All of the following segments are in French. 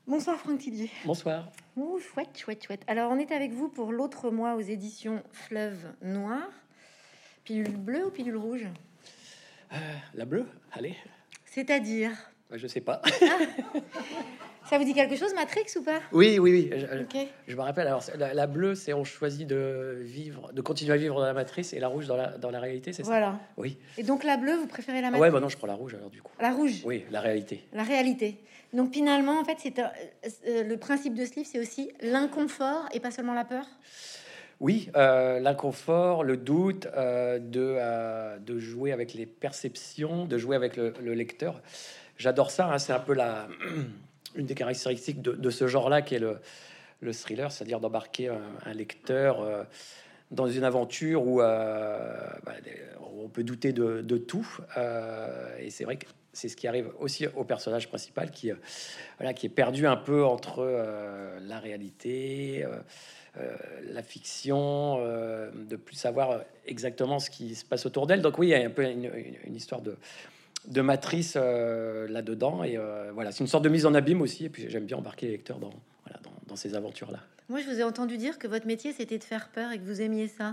Bonsoir Franck Tillier. Bonsoir. Oh, chouette, chouette, chouette. Alors, on est avec vous pour l'autre mois aux éditions Fleuve Noir. Pilule bleue ou pilule rouge? La bleue, allez. C'est-à-dire? Je sais pas. Ça vous dit quelque chose, Matrix, ou pas? Oui, oui, oui. Ok. Je me rappelle. Alors, la bleue, c'est on choisit de vivre, de continuer à vivre dans la matrice, et la rouge dans la réalité, c'est ça? Voilà. Oui. Et donc, la bleue, vous préférez la Ah matrice? ouais, bah non, je prends la rouge alors du coup. La rouge? Oui, la réalité. La réalité. Donc, finalement, en fait, le principe de ce livre, c'est aussi l'inconfort et pas seulement la peur? Oui, l'inconfort, le doute, de jouer avec les perceptions, de jouer avec le lecteur. J'adore ça, hein, c'est un peu une des caractéristiques de ce genre-là qui est le thriller, c'est-à-dire d'embarquer un lecteur dans une aventure où on peut douter de tout. Et c'est vrai que c'est ce qui arrive aussi au personnage principal qui est perdu un peu entre la réalité, la fiction, de plus savoir exactement ce qui se passe autour d'elle. Donc oui, il y a un peu une histoire de matrice là-dedans. Et voilà, c'est une sorte de mise en abîme aussi. Et puis j'aime bien embarquer les lecteurs dans ces aventures-là. Moi, je vous ai entendu dire que votre métier, c'était de faire peur et que vous aimiez ça.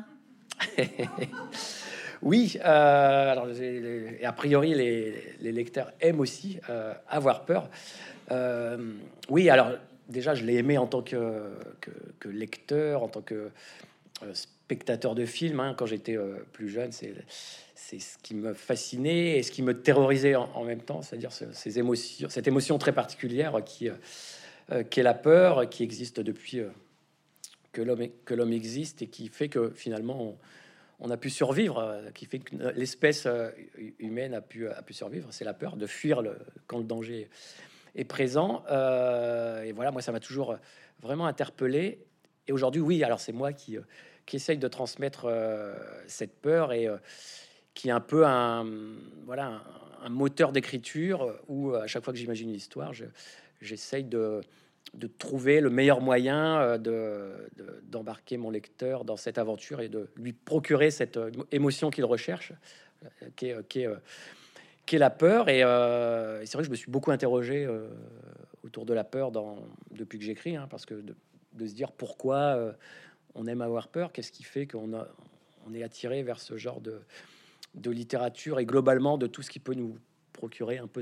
Oui, alors et a priori les lecteurs aiment aussi avoir peur. Oui, alors déjà je l'ai aimé en tant que lecteur, en tant que spectateur de film, hein, quand j'étais plus jeune. C'est ce qui me fascinait et ce qui me terrorisait en même temps, c'est-à-dire ces émotions, cette émotion très particulière qui est la peur, qui existe depuis que l'homme existe et qui fait que finalement on a pu survivre, qui fait que l'espèce humaine a pu survivre. C'est la peur de fuir quand le danger est présent. Et voilà, moi ça m'a toujours vraiment interpellé. Et aujourd'hui, oui, alors c'est moi qui essaye de transmettre cette peur et qui est un peu un moteur d'écriture où à chaque fois que j'imagine une histoire, j'essaye de trouver le meilleur moyen d'embarquer mon lecteur dans cette aventure et de lui procurer cette émotion qu'il recherche, qui est la peur. Et c'est vrai que je me suis beaucoup interrogé autour de la peur depuis que j'écris, hein, parce que de se dire pourquoi on aime avoir peur, qu'est-ce qui fait on est attiré vers ce genre de littérature et globalement de tout ce qui peut nous procurer un peu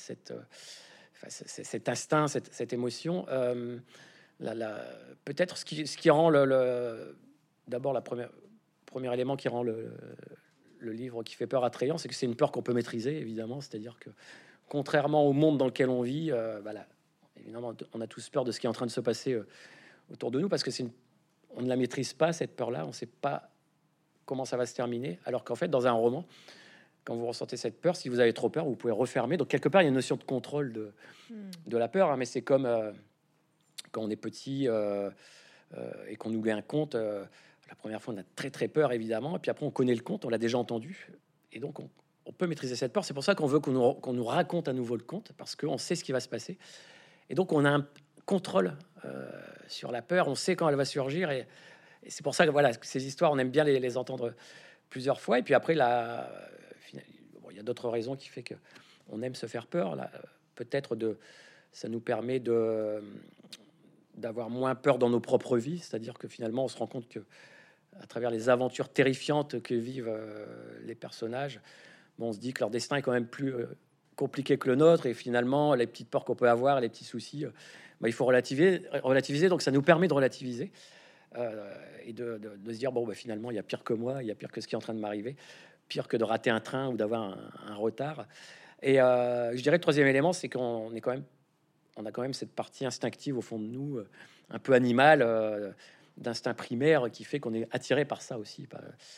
cet instinct, cette émotion. Peut-être ce qui rend d'abord premier élément qui rend le livre qui fait peur attrayant, c'est que c'est une peur qu'on peut maîtriser, évidemment. C'est-à-dire que contrairement au monde dans lequel on vit, évidemment, on a tous peur de ce qui est en train de se passer autour de nous parce que on ne la maîtrise pas, cette peur-là. On ne sait pas comment ça va se terminer. Alors qu'en fait, dans un roman, quand vous ressentez cette peur, si vous avez trop peur, vous pouvez refermer. Donc quelque part, il y a une notion de contrôle de la peur, hein, mais c'est comme quand on est petit et qu'on nous lit un conte. La première fois, on a très très peur, évidemment, et puis après, on connaît le conte, on l'a déjà entendu, et donc on peut maîtriser cette peur. C'est pour ça qu'on veut qu'on nous raconte à nouveau le conte, parce qu'on sait ce qui va se passer, et donc on a un contrôle sur la peur, on sait quand elle va surgir, et c'est pour ça que voilà, ces histoires, on aime bien les entendre plusieurs fois, et puis après, il y a d'autres raisons qui fait que on aime se faire peur. Là, peut-être ça nous permet d'avoir moins peur dans nos propres vies, c'est-à-dire que finalement, on se rend compte que à travers les aventures terrifiantes que vivent les personnages, on se dit que leur destin est quand même plus compliqué que le nôtre, et finalement, les petites peurs qu'on peut avoir, les petits soucis, il faut relativiser. Donc, ça nous permet de relativiser et de se dire bon, finalement, il y a pire que moi, il y a pire que ce qui est en train de m'arriver, pire que de rater un train ou d'avoir un retard. Et je dirais le troisième élément, c'est qu'on est on a quand même cette partie instinctive au fond de nous, un peu animale, d'instinct primaire, qui fait qu'on est attiré par ça aussi,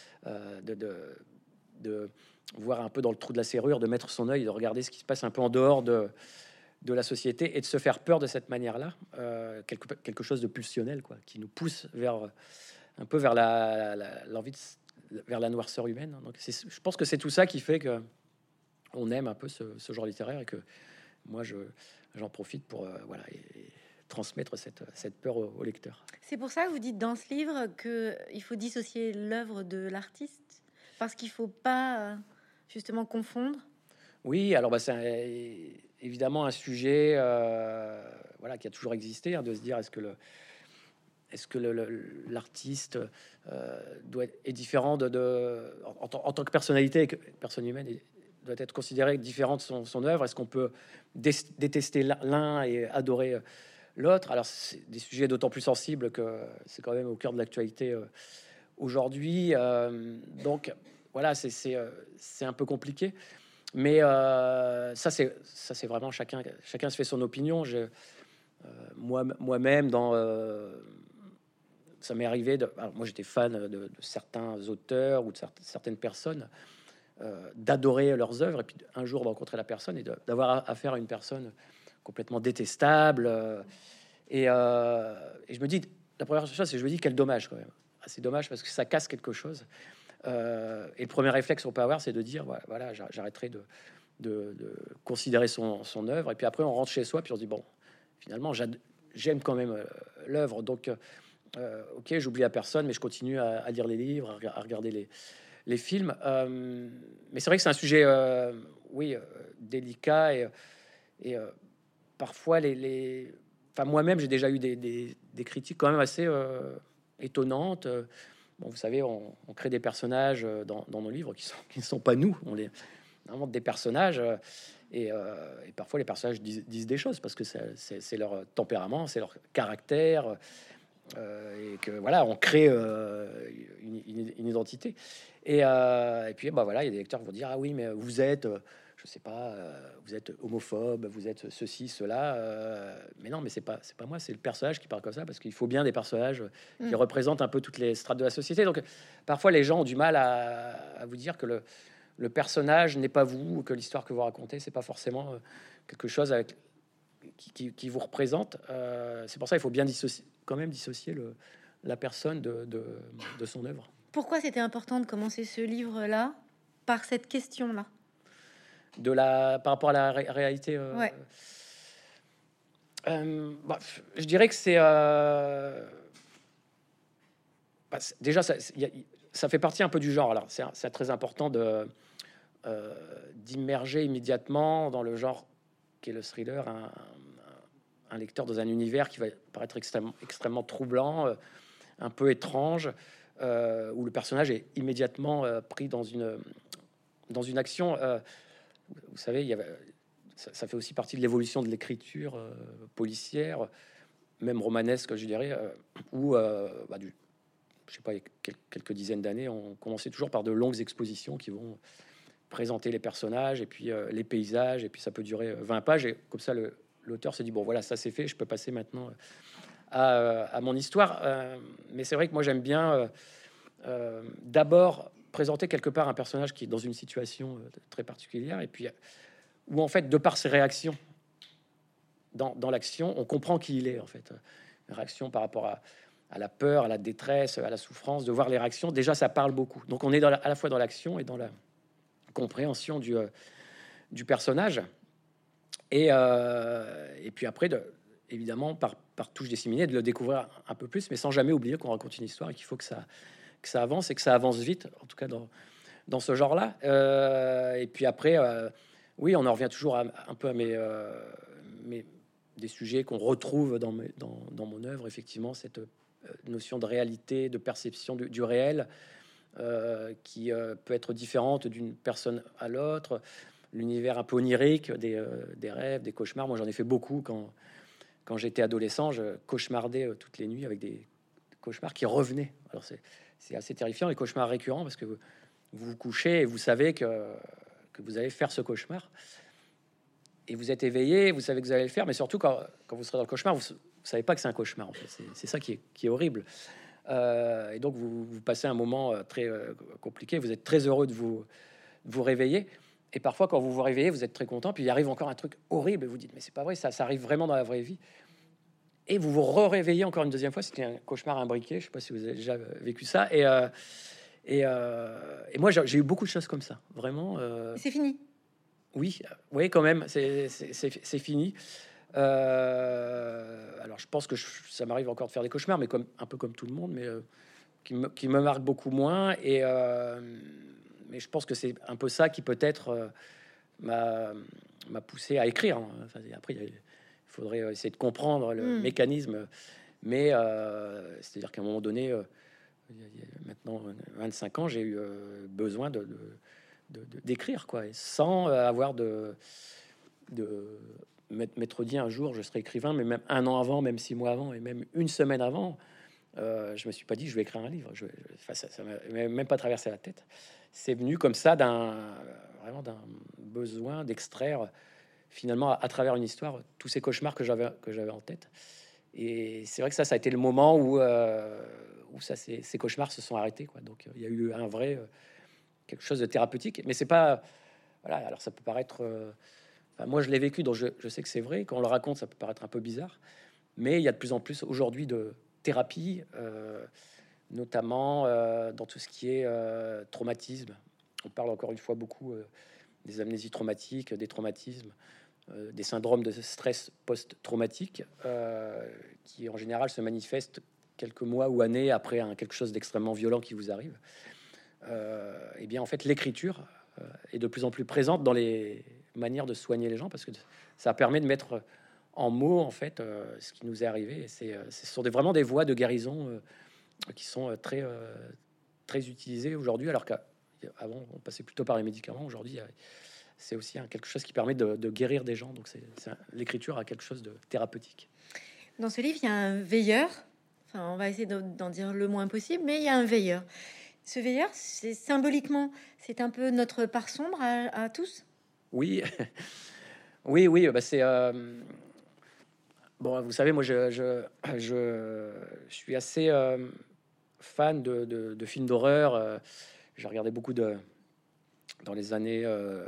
de voir un peu dans le trou de la serrure, de mettre son œil, de regarder ce qui se passe un peu en dehors de la société et de se faire peur de cette manière-là, quelque chose de pulsionnel, quoi, qui nous pousse un peu vers l'envie vers la noirceur humaine. Donc je pense que c'est tout ça qui fait que on aime un peu ce genre littéraire et que moi j'en profite pour et transmettre cette peur au lecteur. C'est pour ça que vous dites dans ce livre qu'il faut dissocier l'œuvre de l'artiste, parce qu'il faut pas justement confondre. Oui, alors bah, évidemment un sujet voilà, qui a toujours existé, hein, de se dire est-ce que l'artiste est différent en tant que personnalité, et que personne humaine doit être considéré différent de son œuvre. Est-ce qu'on peut détester l'un et adorer l'autre? Alors c'est des sujets d'autant plus sensibles que c'est quand même au cœur de l'actualité aujourd'hui. Donc voilà, c'est un peu compliqué. Mais ça, c'est vraiment chacun se fait son opinion. Moi-même, ça m'est arrivé. Alors, moi, j'étais fan de certains auteurs ou de certaines personnes, d'adorer leurs œuvres, et puis un jour de rencontrer la personne et d'avoir affaire à une personne complètement détestable. Et je me dis, la première chose, c'est je me dis quel dommage quand même. Ah, c'est dommage parce que ça casse quelque chose. Et le premier réflexe qu'on peut avoir, c'est de dire voilà, j'arrêterai de considérer son œuvre. Et puis après, on rentre chez soi, puis on se dit bon, finalement, j'aime quand même l'œuvre. Donc, ok, j'oublie la personne, mais je continue à lire les livres, à regarder les films. Mais c'est vrai que c'est un sujet, oui, délicat et parfois enfin, moi-même, j'ai déjà eu des critiques quand même assez étonnantes. Bon, vous savez, on crée des personnages dans nos livres qui ne sont pas nous. On invente des personnages et parfois les personnages disent des choses parce que c'est leur tempérament, c'est leur caractère et que voilà, on crée une identité. Et puis bah voilà, il y a des lecteurs qui vont dire ah oui, mais vous êtes je sais pas, vous êtes homophobe, vous êtes ceci, cela. Mais non, mais c'est pas moi, c'est le personnage qui parle comme ça, parce qu'il faut bien des personnages qui représentent un peu toutes les strates de la société. Donc, parfois, les gens ont du mal à vous dire que le personnage n'est pas vous, ou que l'histoire que vous racontez, c'est pas forcément quelque chose qui vous représente. C'est pour ça qu'il faut bien quand même dissocier la personne de son œuvre. Pourquoi c'était important de commencer ce livre-là par cette question-là? Par rapport à la réalité. Ouais. Bah, je dirais que déjà ça fait partie un peu du genre. Alors c'est très important d'immerger immédiatement dans le genre qui est le thriller, un lecteur dans un univers qui va paraître extrêmement troublant, un peu étrange, où le personnage est immédiatement pris dans une action. Vous savez, ça fait aussi partie de l'évolution de l'écriture policière, même romanesque, je dirais, où, je sais pas, il y a quelques dizaines d'années, on commençait toujours par de longues expositions qui vont présenter les personnages et puis les paysages, et puis ça peut durer 20 pages, et comme ça, l'auteur se dit, bon, voilà, ça c'est fait, je peux passer maintenant à mon histoire. Mais c'est vrai que moi, j'aime bien d'abord présenter quelque part un personnage qui est dans une situation très particulière, et puis où en fait, de par ses réactions dans l'action, on comprend qui il est en fait. Une réaction par rapport à la peur, à la détresse, à la souffrance, de voir les réactions, déjà ça parle beaucoup. Donc on est à la fois dans l'action et dans la compréhension du personnage. Et puis après, évidemment, par touche disséminée, de le découvrir un peu plus, mais sans jamais oublier qu'on raconte une histoire et qu'il faut que ça avance, et que ça avance vite, en tout cas dans ce genre-là. Et puis après, oui, on en revient toujours un peu à des sujets qu'on retrouve dans mon œuvre, effectivement, cette notion de réalité, de perception du réel, qui peut être différente d'une personne à l'autre, l'univers un peu onirique des rêves, des cauchemars. Moi, j'en ai fait beaucoup quand j'étais adolescent. Je cauchemardais toutes les nuits avec des cauchemars qui revenaient. Alors c'est assez terrifiant, les cauchemars récurrents, parce que vous vous couchez et vous savez que vous allez faire ce cauchemar, et vous êtes éveillé, vous savez que vous allez le faire, mais surtout quand vous serez dans le cauchemar, vous savez pas que c'est un cauchemar. En fait, c'est ça qui est horrible. Et donc vous passez un moment très compliqué. Vous êtes très heureux de vous réveiller, et parfois quand vous vous réveillez, vous êtes très content, puis il arrive encore un truc horrible, et vous dites mais c'est pas vrai, ça arrive vraiment dans la vraie vie. Et vous vous réveillez encore une deuxième fois. C'était un cauchemar imbriqué. Je sais pas si vous avez déjà vécu ça. Et moi, j'ai eu beaucoup de choses comme ça, vraiment. C'est fini. Oui, quand même, c'est fini. Alors, je pense que ça m'arrive encore de faire des cauchemars, mais un peu comme tout le monde, mais qui me marque beaucoup moins. Mais je pense que c'est un peu ça qui peut-être m'a poussé à écrire, hein. Enfin, après, il faudrait essayer de comprendre le mécanisme, mais c'est-à-dire qu'à un moment donné, il y a maintenant 25 ans, j'ai eu besoin d'écrire, quoi, et sans avoir de m'être dit un jour je serai écrivain, mais même un an avant, même 6 mois avant, et même une semaine avant, je me suis pas dit je vais écrire un livre. Enfin, ça m'a même pas traversé la tête. C'est venu comme ça vraiment d'un besoin d'extraire finalement à travers une histoire tous ces cauchemars que j'avais en tête. Et c'est vrai que ça a été le moment où ces cauchemars se sont arrêtés, quoi. Donc il y a eu un vrai quelque chose de thérapeutique, mais c'est pas, voilà. Alors ça peut paraître, enfin, moi je l'ai vécu, donc je sais que c'est vrai. Quand on le raconte, ça peut paraître un peu bizarre, mais il y a de plus en plus aujourd'hui de thérapie, notamment dans tout ce qui est traumatisme. On parle encore une fois beaucoup des amnésies traumatiques, des traumatismes, des syndromes de stress post-traumatique, qui en général se manifestent quelques mois ou années après quelque chose d'extrêmement violent qui vous arrive. Et bien en fait, l'écriture est de plus en plus présente dans les manières de soigner les gens, parce que ça permet de mettre en mots en fait ce qui nous est arrivé. Et ce sont vraiment des voies de guérison qui sont très utilisées aujourd'hui, alors qu'avant on passait plutôt par les médicaments. Aujourd'hui, c'est aussi quelque chose qui permet de guérir des gens. Donc l'écriture a quelque chose de thérapeutique. Dans ce livre, il y a un veilleur. Enfin, on va essayer d'en dire le moins possible, mais il y a un veilleur. Ce veilleur, c'est symboliquement, c'est un peu notre part sombre à tous. Oui, oui, bah c'est bon. Vous savez, moi, je suis assez fan de films d'horreur. J'ai regardé beaucoup dans les années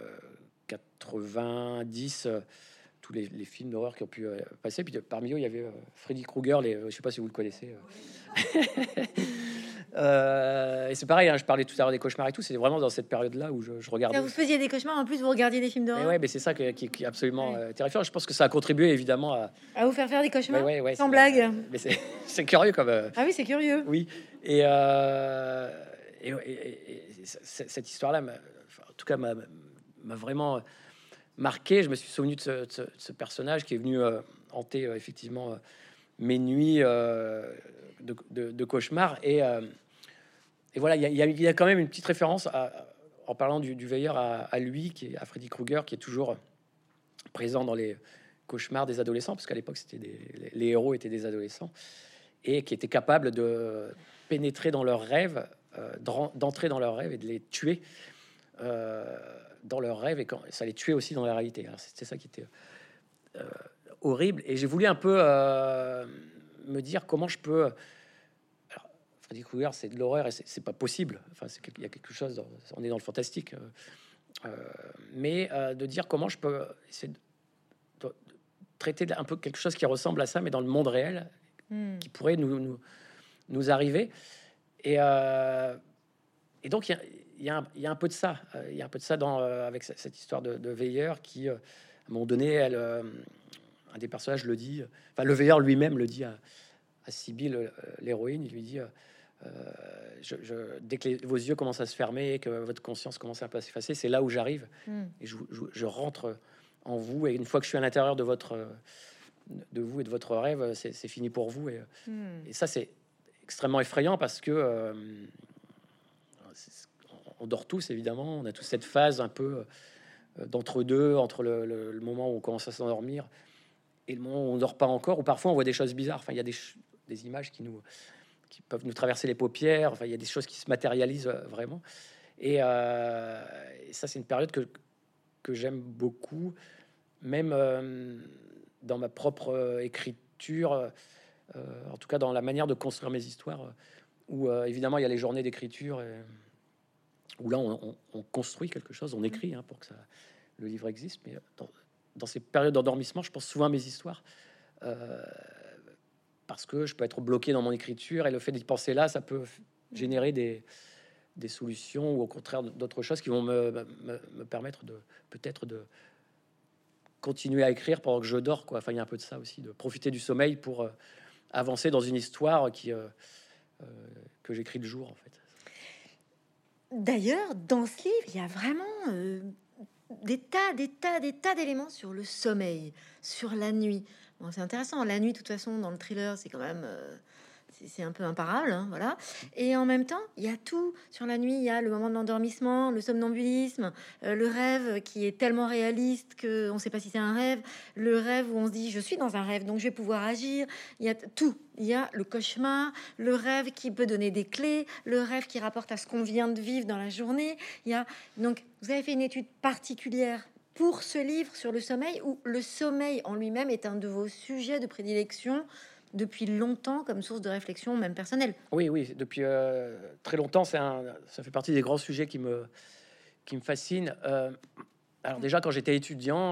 90, tous les films d'horreur qui ont pu passer. Puis parmi eux, il y avait Freddy Krueger. Je sais pas si vous le connaissez. Et c'est pareil, hein, je parlais tout à l'heure des cauchemars et tout. C'est vraiment dans cette période-là où je regardais. Là, vous faisiez des cauchemars, en plus vous regardiez des films Mais d'horreur. ouais, mais c'est ça qui est absolument terrifiant. Je pense que ça a contribué évidemment à vous faire des cauchemars. Ouais, sans blague. Mais c'est curieux comme. Ah oui, c'est curieux. Oui. Et cette histoire-là, en tout cas, m'a vraiment marqué. Je me suis souvenu de ce personnage qui est venu hanter effectivement mes nuits de cauchemar. Et voilà, il y a quand même une petite référence en parlant du veilleur à lui, qui est à Freddy Krueger, qui est toujours présent dans les cauchemars des adolescents, parce qu'à l'époque, les héros étaient des adolescents, et qui étaient capables de pénétrer dans leurs rêves, d'entrer dans leurs rêves et de les tuer dans leurs rêves, et quand ça les tuait aussi dans la réalité. Alors c'était ça qui était horrible, et j'ai voulu un peu me dire comment je peux. Alors, Freddy Krueger, c'est de l'horreur et c'est pas possible. Enfin, il y a quelque chose. On est dans le fantastique, mais de dire comment je peux essayer de traiter un peu quelque chose qui ressemble à ça, mais dans le monde réel, qui pourrait nous arriver. Et donc il y a un peu de ça. Il y a un peu de ça avec cette histoire de veilleur qui, à un moment donné, un des personnages le dit. Enfin, le veilleur lui-même le dit à Sibylle, l'héroïne. Il lui dit dès que vos yeux commencent à se fermer et que votre conscience commence à s'effacer, c'est là où j'arrive et je rentre en vous. Et une fois que je suis à l'intérieur de vous et de votre rêve, c'est fini pour vous. Et ça, c'est extrêmement effrayant parce que on dort tous, évidemment. On a tous cette phase un peu d'entre-deux, entre le moment où on commence à s'endormir et le moment où on dort pas encore, ou parfois on voit des choses bizarres. Enfin, il y a des images qui peuvent nous traverser les paupières. Enfin, il y a des choses qui se matérialisent vraiment. Et ça, c'est une période que j'aime beaucoup, même dans ma propre écriture, en tout cas dans la manière de construire mes histoires, où évidemment il y a les journées d'écriture, où là on construit quelque chose, on écrit pour que le livre existe, mais dans ces périodes d'endormissement, je pense souvent à mes histoires, parce que je peux être bloqué dans mon écriture, et le fait d'y penser là, ça peut générer des solutions, ou au contraire d'autres choses qui vont me permettre peut-être de continuer à écrire pendant que je dors, quoi. Enfin, il y a un peu de ça aussi, de profiter du sommeil pour avancer dans une histoire que j'écris le jour, en fait. D'ailleurs, dans ce livre, il y a vraiment des tas d'éléments sur le sommeil, sur la nuit. Bon, c'est intéressant. La nuit, de toute façon, dans le thriller, c'est quand même c'est un peu imparable, hein, voilà. Et en même temps, il y a tout sur la nuit. Il y a le moment de l'endormissement, le somnambulisme, le rêve qui est tellement réaliste que on ne sait pas si c'est un rêve. Le rêve où on se dit je suis dans un rêve, donc je vais pouvoir agir. Il y a tout. Il y a le cauchemar, le rêve qui peut donner des clés, le rêve qui rapporte à ce qu'on vient de vivre dans la journée. Il y a donc vous avez fait une étude particulière pour ce livre sur le sommeil, où le sommeil en lui-même est un de vos sujets de prédilection depuis longtemps comme source de réflexion, même personnelle. Oui, oui, depuis très longtemps, ça fait partie des grands sujets qui me fascinent. Alors déjà, quand j'étais étudiant,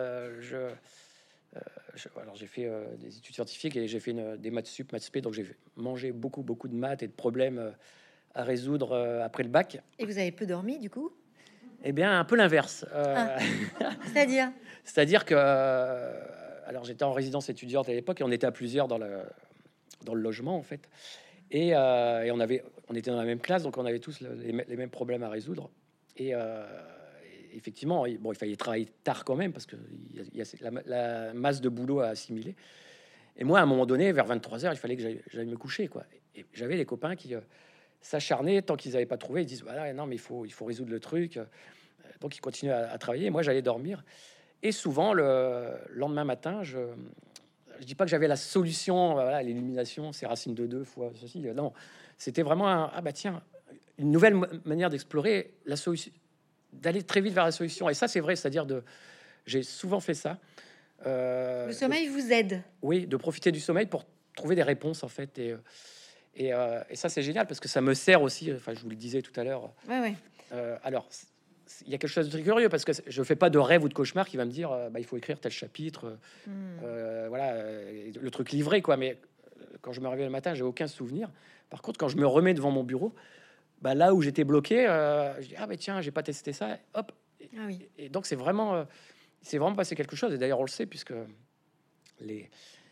alors j'ai fait des études scientifiques et j'ai fait des maths sup, maths spé, donc j'ai mangé beaucoup de maths et de problèmes à résoudre après le bac. Et vous avez peu dormi, du coup? Eh bien, un peu l'inverse. C'est-à-dire? C'est-à-dire que, alors j'étais en résidence étudiante à l'époque et on était à plusieurs dans le logement en fait. Et on était dans la même classe, donc on avait tous les mêmes problèmes à résoudre. Et effectivement, il fallait travailler tard quand même parce que il y a la masse de boulot à assimiler. Et moi, à un moment donné, vers 23 heures, il fallait que j'aille me coucher, quoi. Et j'avais des copains qui s'acharnaient tant qu'ils n'avaient pas trouvé. Ils disent voilà, non, mais il faut résoudre le truc. Donc ils continuaient à travailler. Et moi, j'allais dormir. Et souvent, le lendemain matin, je dis pas que j'avais la solution, voilà, l'élimination, c'est racine de 2 fois ceci. Non, c'était vraiment ah bah tiens, une nouvelle manière d'explorer la solution, d'aller très vite vers la solution. Et ça, c'est vrai, c'est-à-dire j'ai souvent fait ça. Le sommeil vous aide. Oui, de profiter du sommeil pour trouver des réponses en fait. Et ça, c'est génial parce que ça me sert aussi. Enfin, je vous le disais tout à l'heure. Ouais. Alors, il y a quelque chose de très curieux parce que je fais pas de rêve ou de cauchemar qui va me dire bah, il faut écrire tel chapitre, voilà, le truc livré quoi. Mais quand je me réveille le matin, j'ai aucun souvenir. Par contre, quand je me remets devant mon bureau, bah, là où j'étais bloqué, je dis ah bah tiens, j'ai pas testé ça, hop. Ah oui. Et donc c'est vraiment passé quelque chose. Et d'ailleurs on le sait puisque les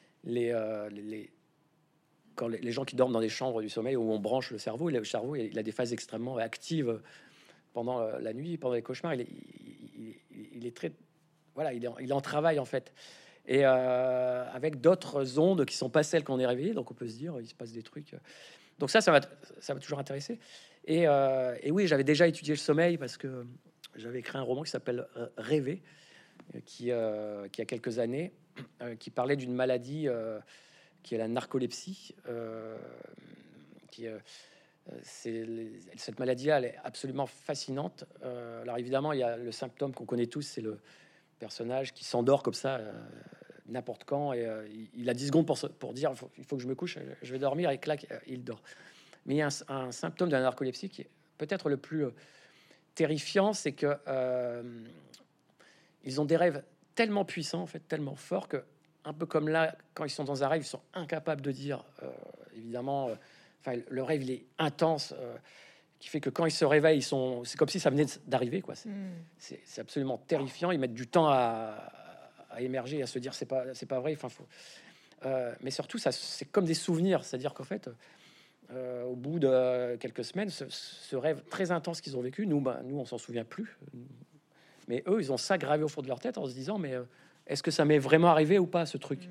quand les gens qui dorment dans des chambres du sommeil où on branche le cerveau, il a des phases extrêmement actives pendant la nuit, pendant les cauchemars. Il est très, voilà, il est en travail en fait, et avec d'autres ondes qui sont pas celles qu'on est réveillé. Donc on peut se dire, il se passe des trucs. Donc ça va toujours intéresser. Et oui, j'avais déjà étudié le sommeil parce que j'avais écrit un roman qui s'appelle Rêver, qui a quelques années, qui parlait d'une maladie qui est la narcolepsie, cette maladie-là, elle est absolument fascinante. Alors évidemment, il y a le symptôme qu'on connaît tous, c'est le personnage qui s'endort comme ça n'importe quand, et il a 10 secondes pour dire il faut que je me couche, je vais dormir, et clac, il dort. Mais il y a un symptôme de la narcolepsie qui est peut-être le plus terrifiant, c'est que ils ont des rêves tellement puissants, en fait, tellement forts que, un peu comme là, quand ils sont dans un rêve, ils sont incapables de dire, évidemment, le rêve, il est intense, qui fait que quand ils se réveillent, c'est comme si ça venait d'arriver, quoi. C'est absolument terrifiant. Ils mettent du temps à émerger, à se dire c'est pas vrai. Enfin, mais surtout, c'est comme des souvenirs, c'est-à-dire qu'en fait, au bout de quelques semaines, ce rêve très intense qu'ils ont vécu, nous, on s'en souvient plus. Mais eux, ils ont ça gravé au fond de leur tête en se disant mais est-ce que ça m'est vraiment arrivé ou pas, ce truc?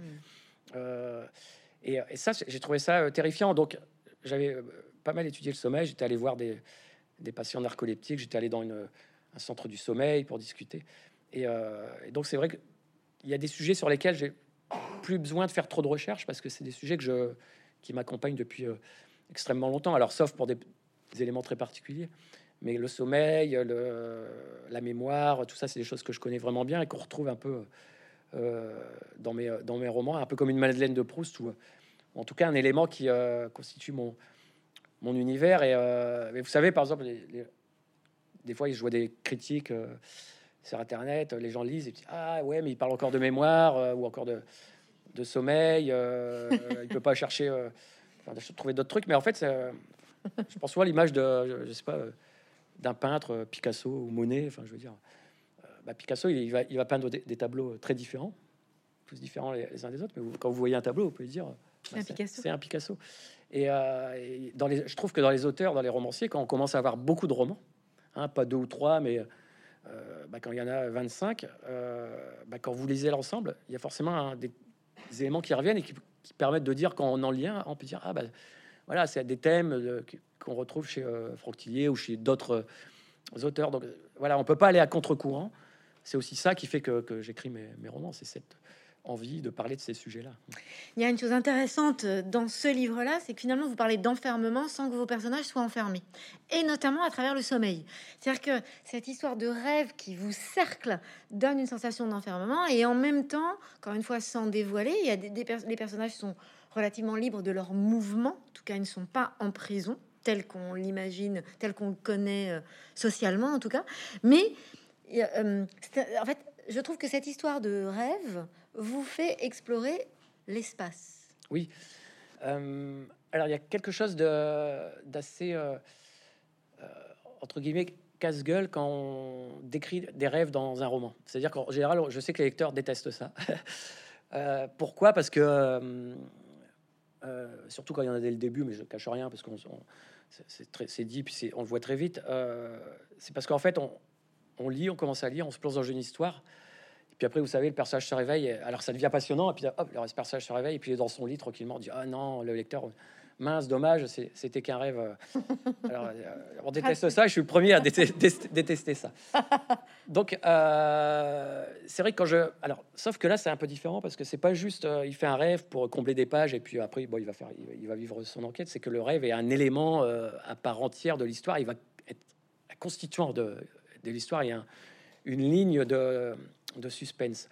Et ça, j'ai trouvé ça terrifiant. Donc, j'avais pas mal étudié le sommeil. J'étais allé voir des patients narcoleptiques. J'étais allé dans un centre du sommeil pour discuter. Et donc, c'est vrai qu'il y a des sujets sur lesquels j'ai plus besoin de faire trop de recherches parce que c'est des sujets qui m'accompagnent depuis extrêmement longtemps. Alors, sauf pour des éléments très particuliers. Mais le sommeil, la mémoire, tout ça, c'est des choses que je connais vraiment bien et qu'on retrouve un peu dans mes romans, un peu comme une Madeleine de Proust, ou en tout cas un élément qui constitue mon univers. Mais vous savez, par exemple, des fois, je vois des critiques sur Internet, les gens lisent et disent ah ouais, mais il parle encore de mémoire ou encore de sommeil. Il peut pas chercher, trouver d'autres trucs. Mais en fait, je pense souvent à l'image de, je sais pas, d'un peintre, Picasso ou Monet. Enfin, je veux dire, Picasso, il va peindre des tableaux très différents, tous différents les uns des autres. Mais quand vous voyez un tableau, vous pouvez dire c'est un Picasso. Et je trouve que dans les auteurs, dans les romanciers, quand on commence à avoir beaucoup de romans, pas 2 ou 3, mais quand il y en a 25, quand vous lisez l'ensemble, il y a forcément des éléments qui reviennent et qui permettent de dire, quand on en lien, on peut dire, voilà, c'est des thèmes qu'on retrouve chez Franck Tillier ou chez d'autres auteurs. Donc voilà, on peut pas aller à contre-courant. C'est aussi ça qui fait que j'écris mes romans, c'est cette envie de parler de ces sujets-là. Il y a une chose intéressante dans ce livre-là, c'est que finalement vous parlez d'enfermement sans que vos personnages soient enfermés, et notamment à travers le sommeil. C'est-à-dire que cette histoire de rêve qui vous cercle donne une sensation d'enfermement, et en même temps, encore une fois sans dévoiler, il y a les personnages sont relativement libres de leurs mouvements, en tout cas ils ne sont pas en prison, tel qu'on l'imagine, tel qu'on le connaît socialement en tout cas, mais en fait, je trouve que cette histoire de rêve vous fait explorer l'espace. Oui. Alors, il y a quelque chose d'assez, entre guillemets, casse-gueule quand on décrit des rêves dans un roman. C'est-à-dire qu'en général, je sais que les lecteurs détestent ça. Pourquoi? Parce que, surtout quand il y en a dès le début, mais je cache rien, parce qu'on c'est dit, puis on le voit très vite. C'est parce qu'en fait, on lit, on commence à lire, on se plonge dans une histoire. Puis après, vous savez, le personnage se réveille, alors ça devient passionnant, et puis hop, le personnage se réveille, et puis il est dans son lit tranquillement, on dit ah non, le lecteur, mince, dommage, c'était qu'un rêve. Alors, on déteste ça, je suis le premier à détester ça. Donc, c'est vrai que alors, sauf que là, c'est un peu différent, parce que c'est pas juste, il fait un rêve pour combler des pages, et puis après, bon, il va vivre son enquête. C'est que le rêve est un élément à part entière de l'histoire. Il va être un constituant de l'histoire. Il y a une ligne de suspense.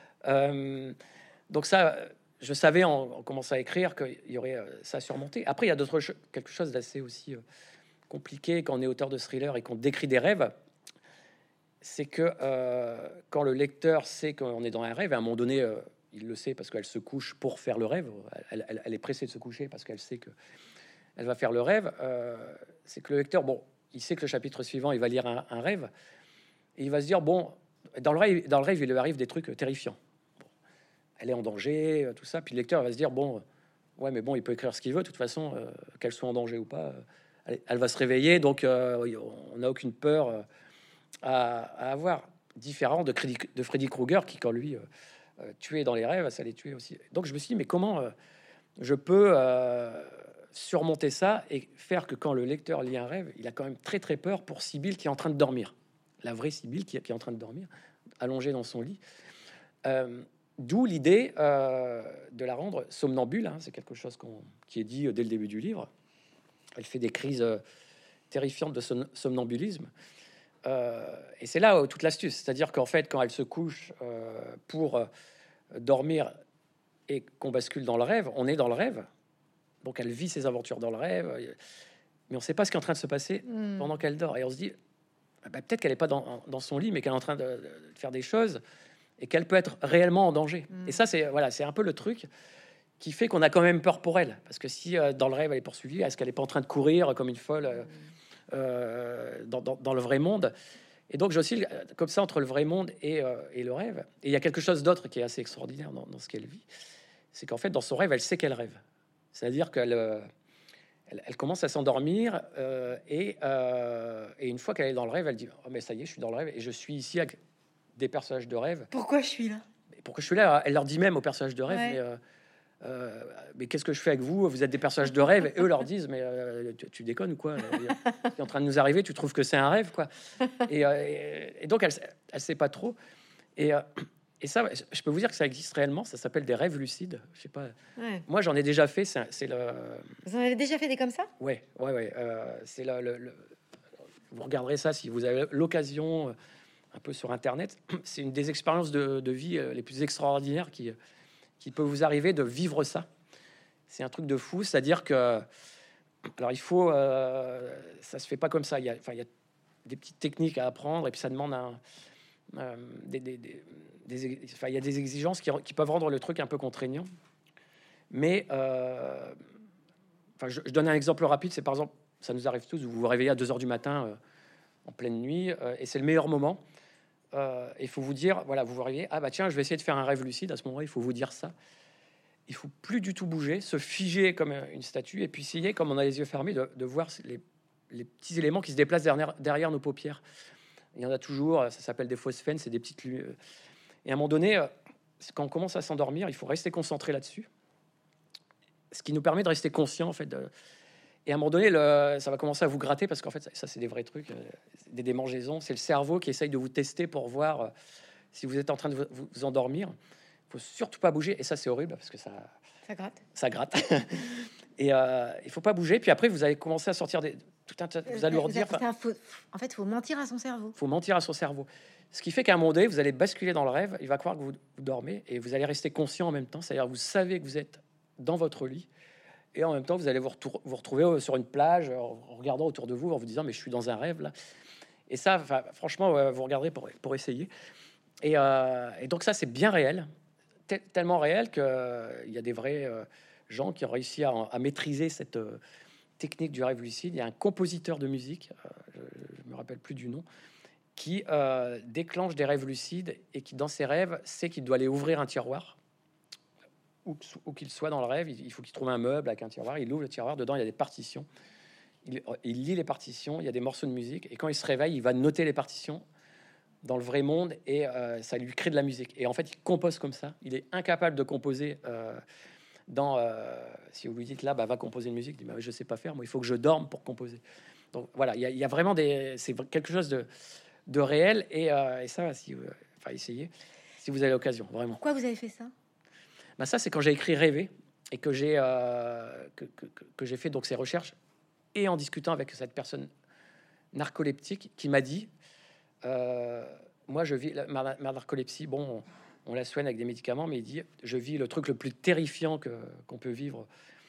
Donc ça, je savais en commençant à écrire qu'il y aurait ça à surmonter. Après, il y a quelque chose d'assez aussi compliqué quand on est auteur de thriller et qu'on décrit des rêves. C'est que quand le lecteur sait qu'on est dans un rêve, à un moment donné, il le sait parce qu'elle se couche pour faire le rêve. Elle est pressée de se coucher parce qu'elle sait que elle va faire le rêve. C'est que le lecteur, bon, il sait que le chapitre suivant, il va lire un rêve et il va se dire bon. Dans le rêve, il lui arrive des trucs terrifiants. Bon, elle est en danger, tout ça. Puis le lecteur va se dire bon, ouais, mais bon, il peut écrire ce qu'il veut. De toute façon, qu'elle soit en danger ou pas, elle va se réveiller. Donc, on n'a aucune peur à avoir. Différent de Freddy Krueger qui, quand lui tuait dans les rêves, ça les tuait aussi. Donc, je me suis dit mais comment je peux surmonter ça et faire que quand le lecteur lit un rêve, il a quand même très très peur pour Sibylle qui est en train de dormir. La vraie Sibylle qui est en train de dormir, allongée dans son lit. D'où l'idée de la rendre somnambule. Hein, c'est quelque chose qui est dit dès le début du livre. Elle fait des crises terrifiantes de somnambulisme. Et c'est là toute l'astuce. C'est-à-dire qu'en fait, quand elle se couche pour dormir et qu'on bascule dans le rêve, on est dans le rêve. Donc elle vit ses aventures dans le rêve. Mais on ne sait pas ce qui est en train de se passer pendant qu'elle dort. Et on se dit... peut-être qu'elle n'est pas dans son lit, mais qu'elle est en train de faire des choses et qu'elle peut être réellement en danger. Et ça, c'est un peu le truc qui fait qu'on a quand même peur pour elle. Parce que si dans le rêve, elle est poursuivie, est-ce qu'elle n'est pas en train de courir comme une folle dans le vrai monde? Et donc, j'oscille comme ça entre le vrai monde et le rêve. Et il y a quelque chose d'autre qui est assez extraordinaire dans ce qu'elle vit. C'est qu'en fait, dans son rêve, elle sait qu'elle rêve. C'est-à-dire qu'elle... Elle commence à s'endormir et une fois qu'elle est dans le rêve, elle dit oh, mais ça y est, je suis dans le rêve et je suis ici avec des personnages de rêve. Pourquoi je suis là? Pourquoi je suis là? Elle leur dit même aux personnages de rêve mais qu'est-ce que je fais avec vous? Vous êtes des personnages de rêve. Et eux leur disent mais tu déconnes ou quoi? C'est en train de nous arriver. Tu trouves que c'est un rêve quoi? Et donc elle sait pas trop et ça, je peux vous dire que ça existe réellement. Ça s'appelle des rêves lucides. Je sais pas. Ouais. Moi, j'en ai déjà fait. Vous en avez déjà fait des comme ça? Ouais. C'est vous regarderez ça si vous avez l'occasion, un peu sur Internet. C'est une des expériences de vie les plus extraordinaires qui peut vous arriver de vivre ça. C'est un truc de fou. C'est-à-dire que, alors il faut, ça se fait pas comme ça. Il y a des petites techniques à apprendre et puis ça demande il y a des exigences qui peuvent rendre le truc un peu contraignant. Mais je donne un exemple rapide. C'est par exemple, ça nous arrive tous, vous vous réveillez à 2h du matin en pleine nuit et c'est le meilleur moment. Il faut vous dire, voilà, vous vous réveillez, ah bah tiens, je vais essayer de faire un rêve lucide. À ce moment-là, il faut vous dire ça. Il faut plus du tout bouger, se figer comme une statue et puis essayer, comme on a les yeux fermés, de voir les petits éléments qui se déplacent derrière nos paupières. Il y en a toujours. Ça s'appelle des phosphènes, c'est des petites et à un moment donné, quand on commence à s'endormir, il faut rester concentré là-dessus, ce qui nous permet de rester conscient en fait. Et à un moment donné, ça va commencer à vous gratter parce qu'en fait, ça c'est des vrais trucs, des démangeaisons. C'est le cerveau qui essaye de vous tester pour voir si vous êtes en train de vous endormir. Il faut surtout pas bouger. Et ça, c'est horrible parce que Ça gratte. ça gratte. Et il faut pas bouger. Puis après, vous allez commencer à sortir tout un tas, vous alourdir. En fait, il faut mentir à son cerveau. Faut mentir à son cerveau. Ce qui fait qu'à un moment donné, vous allez basculer dans le rêve. Il va croire que vous dormez et vous allez rester conscient en même temps. C'est-à-dire, vous savez que vous êtes dans votre lit. Et en même temps, vous allez vous retrouver sur une plage en regardant autour de vous, en vous disant, mais je suis dans un rêve là. Et ça, franchement, vous regarderez pour essayer. Et donc ça, c'est bien réel. Tellement réel qu'il y a des vrais gens qui ont réussi à maîtriser cette technique du rêve lucide. Il y a un compositeur de musique, je me rappelle plus du nom, qui déclenche des rêves lucides et qui, dans ses rêves, sait qu'il doit aller ouvrir un tiroir. Où qu'il soit dans le rêve, il faut qu'il trouve un meuble avec un tiroir. Il ouvre le tiroir, dedans il y a des partitions. Il lit les partitions, il y a des morceaux de musique. Et quand il se réveille, il va noter les partitions dans le vrai monde et ça lui crée de la musique. Et en fait, il compose comme ça. Il est incapable de composer si vous lui dites là, va composer une musique, il dit je sais pas faire, moi il faut que je dorme pour composer. Donc voilà, il y a vraiment c'est quelque chose de réel et ça, essayez si vous avez l'occasion, vraiment. Pourquoi vous avez fait ça? Ça, c'est quand j'ai écrit Rêver et que j'ai j'ai fait donc ces recherches et en discutant avec cette personne narcoleptique qui m'a dit moi je vis ma narcolepsie, bon, on la soigne avec des médicaments, mais il dit je vis le truc le plus terrifiant qu'on peut vivre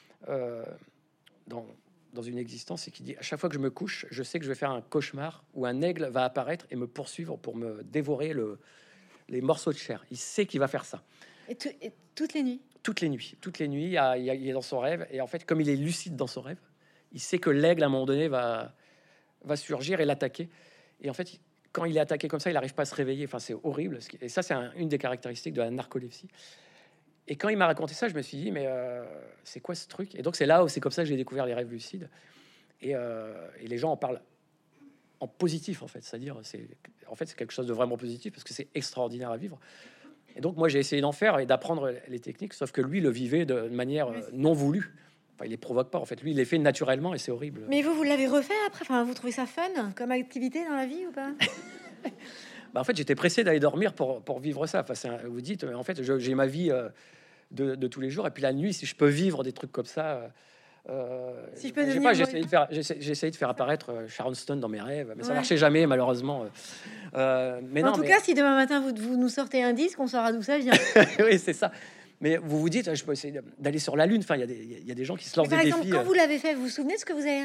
dans une existence, c'est qu'il dit à chaque fois que je me couche, je sais que je vais faire un cauchemar où un aigle va apparaître et me poursuivre pour me dévorer les morceaux de chair. Il sait qu'il va faire ça. Et toutes les nuits? Toutes les nuits. Il est dans son rêve. Et en fait, comme il est lucide dans son rêve, il sait que l'aigle, à un moment donné, va surgir et l'attaquer. Et en fait, quand il est attaqué comme ça, il n'arrive pas à se réveiller. Enfin, c'est horrible. Et ça, c'est une des caractéristiques de la narcolepsie. Et quand il m'a raconté ça, je me suis dit, mais c'est quoi ce truc? Et donc, c'est là où c'est comme ça que j'ai découvert les rêves lucides. Et les gens en parlent en positif, en fait. C'est-à-dire, c'est quelque chose de vraiment positif parce que c'est extraordinaire à vivre. Et donc, moi, j'ai essayé d'en faire et d'apprendre les techniques, sauf que lui le vivait de manière non voulue. Enfin, il les provoque pas, en fait. Lui, il les fait naturellement et c'est horrible. Mais vous l'avez refait après? Enfin, vous trouvez ça fun comme activité dans la vie ou pas? En fait, j'étais pressé d'aller dormir pour vivre ça. Enfin, vous dites, en fait, j'ai ma vie de tous les jours. Et puis la nuit, si je peux vivre des trucs comme ça... si je peux j'ai essayé de faire apparaître Sharon Stone dans mes rêves, mais ça marchait jamais, malheureusement. Mais en tout cas, si demain matin vous nous sortez un disque, on saura d'où ça vient. Oui, c'est ça. Mais vous vous dites, je peux essayer d'aller sur la Lune. Enfin, il y a des gens qui se lancent des défis. Par exemple, quand vous l'avez fait, vous vous souvenez de ce que vous avez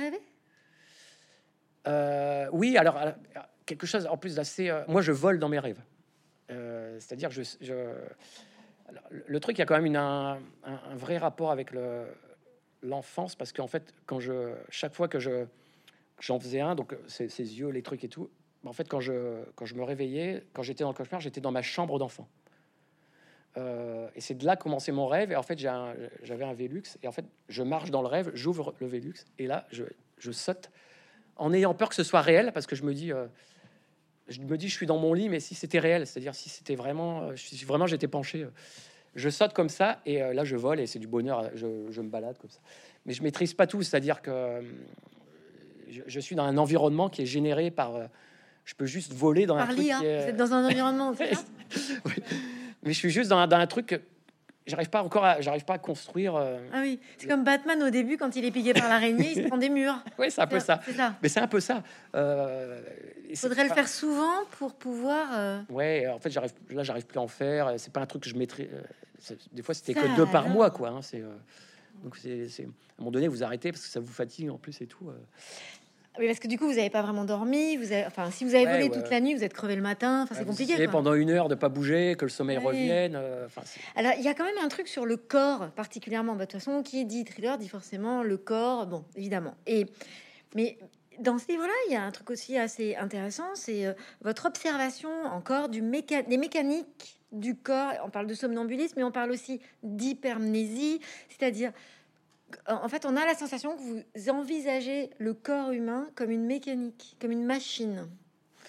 rêvé? Oui, alors quelque chose en plus d'assez. Moi, je vole dans mes rêves. C'est-à-dire, alors, le truc, il y a quand même un vrai rapport avec l'enfance, parce qu'en fait, chaque fois que j'en faisais un, donc ses yeux, les trucs et tout, en fait, quand je me réveillais, quand j'étais dans le cauchemar, j'étais dans ma chambre d'enfant. Et c'est de là que commençait mon rêve. Et en fait, j'avais un Velux, et en fait, je marche dans le rêve, j'ouvre le Velux, et là, je saute en ayant peur que ce soit réel, parce que je me dis, je suis dans mon lit, mais si c'était réel, c'est-à-dire si c'était vraiment, j'étais penché. Je saute comme ça et là je vole et c'est du bonheur. Je me balade comme ça, mais je maîtrise pas tout. C'est-à-dire que je suis dans un environnement qui est généré par. Je peux juste voler dans un truc. Vous êtes dans un environnement. Oui. Mais je suis juste dans un truc que j'arrive pas à construire. Ah oui, c'est comme Batman au début quand il est piqué par l'araignée, il se prend des murs. Oui, c'est un peu ça. Mais c'est un peu ça. Il faudrait le faire souvent pour pouvoir. Ouais, en fait, j'arrive plus à en faire. C'est pas un truc que je maîtrise. Des fois, c'était que 2 par mois, quoi. Hein, donc c'est à un moment donné, vous arrêtez parce que ça vous fatigue en plus et tout. Oui, parce que du coup, vous n'avez pas vraiment dormi. Enfin, si vous avez volé toute la nuit, vous êtes crevé le matin. Enfin, c'est compliqué. Quoi. Pendant 1 heure de pas bouger, que le sommeil revienne. Alors, il y a quand même un truc sur le corps, particulièrement. De toute façon, qui dit thriller dit forcément le corps. Bon, évidemment. Mais dans ce livre-là, il y a un truc aussi assez intéressant, c'est votre observation encore des mécaniques du corps. On parle de somnambulisme, mais on parle aussi d'hypermnésie, c'est-à-dire, en fait, on a la sensation que vous envisagez le corps humain comme une mécanique, comme une machine.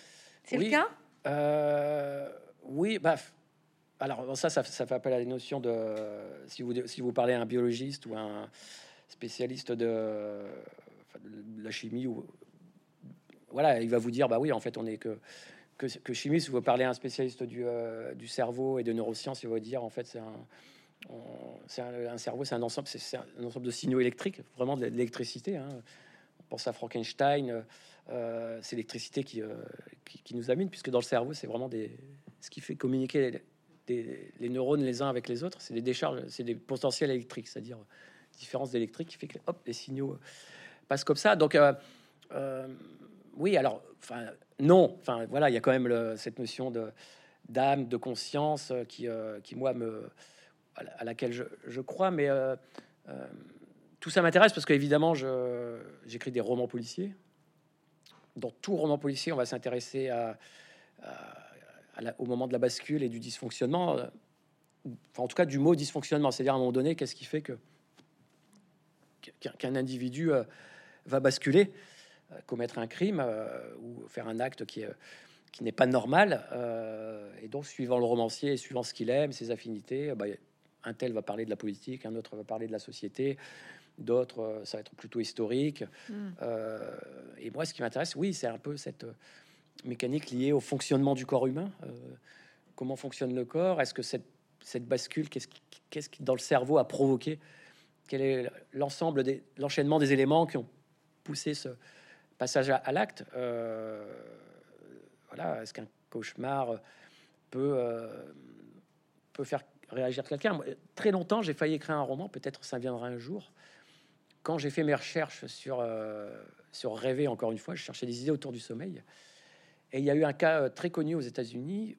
C'est le Oui, cas? oui, bah, alors ça fait appel à la notion de si vous parlez à un biologiste ou un spécialiste enfin, de la chimie ou voilà, il va vous dire bah oui, en fait, on est que chimiste. Si vous parlez à un spécialiste du cerveau et de neurosciences, il va vous dire en fait un cerveau, c'est un ensemble, c'est un ensemble de signaux électriques, vraiment de l'électricité. Hein. On pense à Frankenstein, c'est l'électricité qui nous amène, puisque dans le cerveau, c'est vraiment ce qui fait communiquer les neurones les uns avec les autres, c'est des décharges, c'est des potentiels électriques, c'est-à-dire différence d'électrique qui fait que hop, les signaux passent comme ça. Donc euh, oui, alors, enfin non, enfin voilà, il y a quand même cette notion de d'âme, de conscience qui moi à laquelle je crois, mais tout ça m'intéresse parce qu'évidemment, j'écris des romans policiers. Dans tout roman policier, on va s'intéresser au moment de la bascule et du dysfonctionnement, enfin, en tout cas du mot dysfonctionnement, c'est-à-dire à un moment donné, qu'est-ce qui fait qu'un individu va basculer, commettre un crime ou faire un acte qui n'est pas normal. Et donc, suivant le romancier, suivant ce qu'il aime, ses affinités, bah, un tel va parler de la politique, un autre va parler de la société, d'autres, ça va être plutôt historique. Et moi, ce qui m'intéresse, oui, c'est un peu cette mécanique liée au fonctionnement du corps humain. Comment fonctionne le corps? Est-ce que cette bascule, qu'est-ce qui dans le cerveau a provoqué? Quel est l'enchaînement des éléments qui ont poussé ce passage à l'acte? Voilà, est-ce qu'un cauchemar peut, peut faire réagir quelqu'un? Très longtemps, j'ai failli écrire un roman, peut-être ça viendra un jour. Quand j'ai fait mes recherches sur rêver, encore une fois, je cherchais des idées autour du sommeil. Et il y a eu un cas très connu aux États-Unis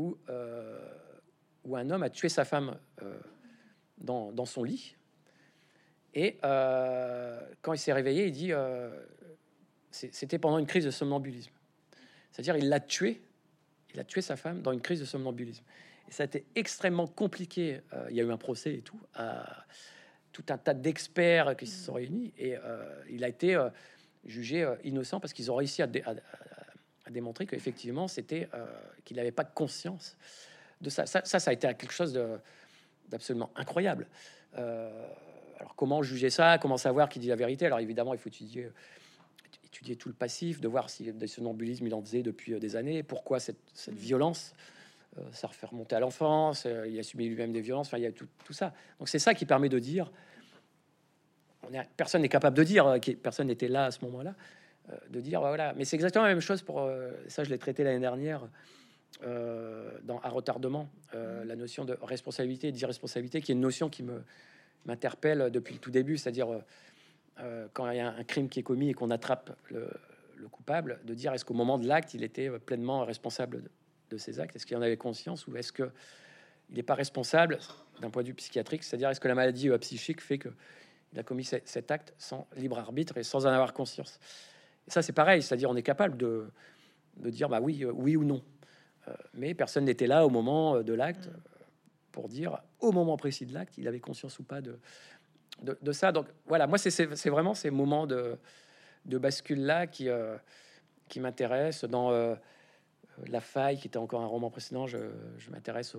où un homme a tué sa femme dans son lit. Et quand il s'est réveillé, il dit c'était pendant une crise de somnambulisme. C'est-à-dire il a tué sa femme dans une crise de somnambulisme. Et ça a été extrêmement compliqué. Il y a eu un procès et tout, tout un tas d'experts qui se sont réunis, et il a été jugé innocent parce qu'ils ont réussi à démontrer qu'effectivement c'était qu'il n'avait pas conscience de ça. Ça a été quelque chose d'absolument incroyable. Alors comment juger ça? Comment savoir qui dit la vérité? Alors évidemment, il faut étudier tout le passif, de voir si des somnambulismes il en faisait depuis des années, pourquoi cette violence. Ça refait remonter à l'enfance, il a subi lui-même des violences, enfin il y a tout ça. Donc c'est ça qui permet de dire, personne n'est capable de dire, personne n'était là à ce moment-là, de dire voilà. Mais c'est exactement la même chose pour ça, je l'ai traité l'année dernière dans À retardement, la notion de responsabilité et d'irresponsabilité, qui est une notion qui m'interpelle depuis le tout début, c'est-à-dire quand il y a un crime qui est commis et qu'on attrape le coupable, de dire est-ce qu'au moment de l'acte il était pleinement responsable de ses actes, est-ce qu'il en avait conscience, ou est-ce que il n'est pas responsable d'un point de vue psychiatrique, c'est-à-dire est-ce que la maladie psychique fait que il a commis cet acte sans libre arbitre et sans en avoir conscience. Et ça c'est pareil, c'est-à-dire on est capable de dire bah oui, oui ou non, mais personne n'était là au moment de l'acte pour dire au moment précis de l'acte il avait conscience ou pas de ça. Donc voilà, moi c'est vraiment ces moments de bascule là qui m'intéressent. Dans La Faille, qui était encore un roman précédent, je m'intéresse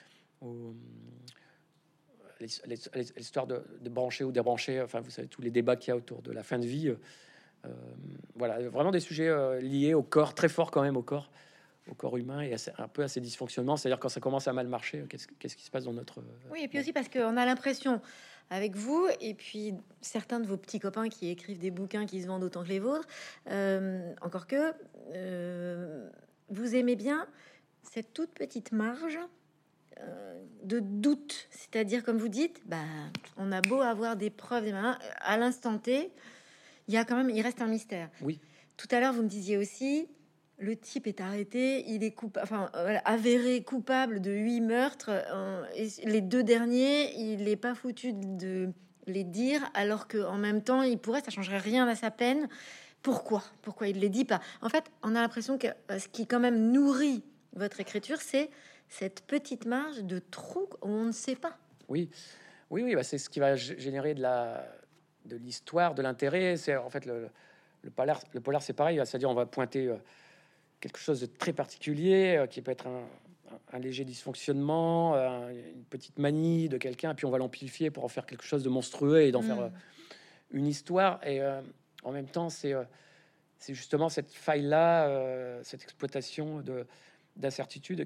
l'histoire de brancher ou débrancher, enfin vous savez tous les débats qu'il y a autour de la fin de vie. Voilà, vraiment des sujets liés au corps, très fort quand même au corps humain, et un peu à ces dysfonctionnements, c'est-à-dire quand ça commence à mal marcher, qu'est-ce qui se passe dans notre... Oui, et puis aussi parce qu'on a l'impression, avec vous, et puis certains de vos petits copains qui écrivent des bouquins qui se vendent autant que les vôtres, encore que vous aimez bien cette toute petite marge de doute. C'est-à-dire, comme vous dites, bah, on a beau avoir des preuves, à l'instant T, il y a quand même, il reste un mystère. Oui. Tout à l'heure, vous me disiez aussi, le type est arrêté, il est avéré coupable de 8 meurtres. Et les 2 derniers, il n'est pas foutu de les dire, alors que en même temps, il pourrait, ça changerait rien à sa peine. Pourquoi il les dit pas? En fait, on a l'impression que ce qui quand même nourrit votre écriture, c'est cette petite marge de trou où on ne sait pas. Oui, oui, bah, c'est ce qui va générer de l'histoire, de l'intérêt. C'est en fait le polar, c'est pareil, c'est-à-dire on va pointer quelque chose de très particulier, qui peut être un léger dysfonctionnement, une petite manie de quelqu'un, puis on va l'amplifier pour en faire quelque chose de monstrueux et d'en faire une histoire. Et en même temps, c'est justement cette faille-là, cette exploitation d'incertitude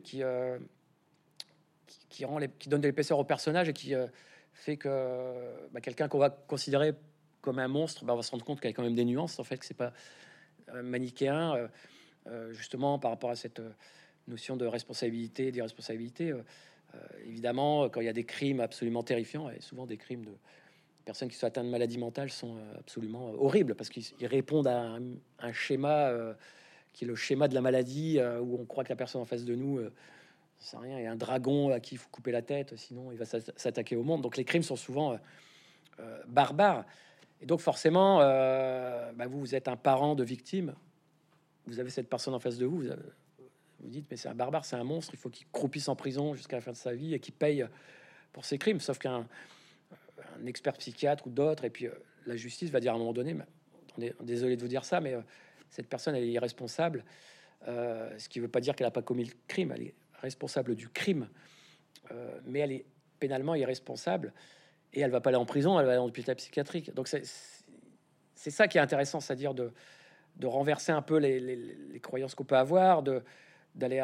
qui donne de l'épaisseur au personnage et qui fait que quelqu'un qu'on va considérer comme un monstre, on va se rendre compte qu'il y a quand même des nuances, en fait, que c'est pas manichéen, justement par rapport à cette notion de responsabilité, d'irresponsabilité. Évidemment, quand il y a des crimes absolument terrifiants, et souvent des crimes de personnes qui sont atteintes de maladies mentales sont absolument horribles, parce qu'ils répondent à un schéma qui est le schéma de la maladie, où on croit que la personne en face de nous, c'est rien, il y a un dragon à qui il faut couper la tête, sinon il va s'attaquer au monde. Donc les crimes sont souvent barbares. Et donc forcément, vous êtes un parent de victime, vous avez cette personne en face de vous, vous dites, mais c'est un barbare, c'est un monstre, il faut qu'il croupisse en prison jusqu'à la fin de sa vie et qu'il paye pour ses crimes. Sauf qu'un expert psychiatre ou d'autres, et puis la justice va dire à un moment donné, on est désolé de vous dire ça, mais cette personne, elle est irresponsable, ce qui veut pas dire qu'elle n'a pas commis le crime, elle est responsable du crime, mais elle est pénalement irresponsable, et elle va pas aller en prison, elle va aller en hôpital psychiatrique. Donc c'est ça qui est intéressant, c'est-à-dire de renverser un peu les croyances qu'on peut avoir, d'aller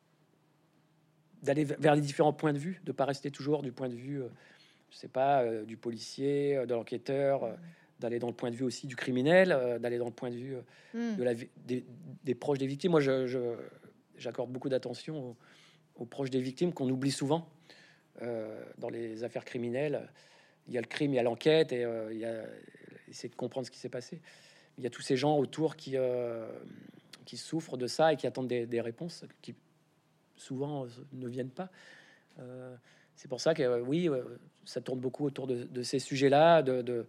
vers les différents points de vue, de pas rester toujours du point de vue, je sais pas, du policier, de l'enquêteur, d'aller dans le point de vue aussi du criminel, d'aller dans le point de vue des proches des victimes. Moi, j'accorde beaucoup d'attention aux proches des victimes qu'on oublie souvent dans les affaires criminelles. Il y a le crime, il y a l'enquête, et il y a essayer de comprendre ce qui s'est passé. Il y a tous ces gens autour qui souffrent de ça et qui attendent des réponses qui souvent ne viennent pas. C'est pour ça que oui, ça tourne beaucoup autour de ces sujets-là, de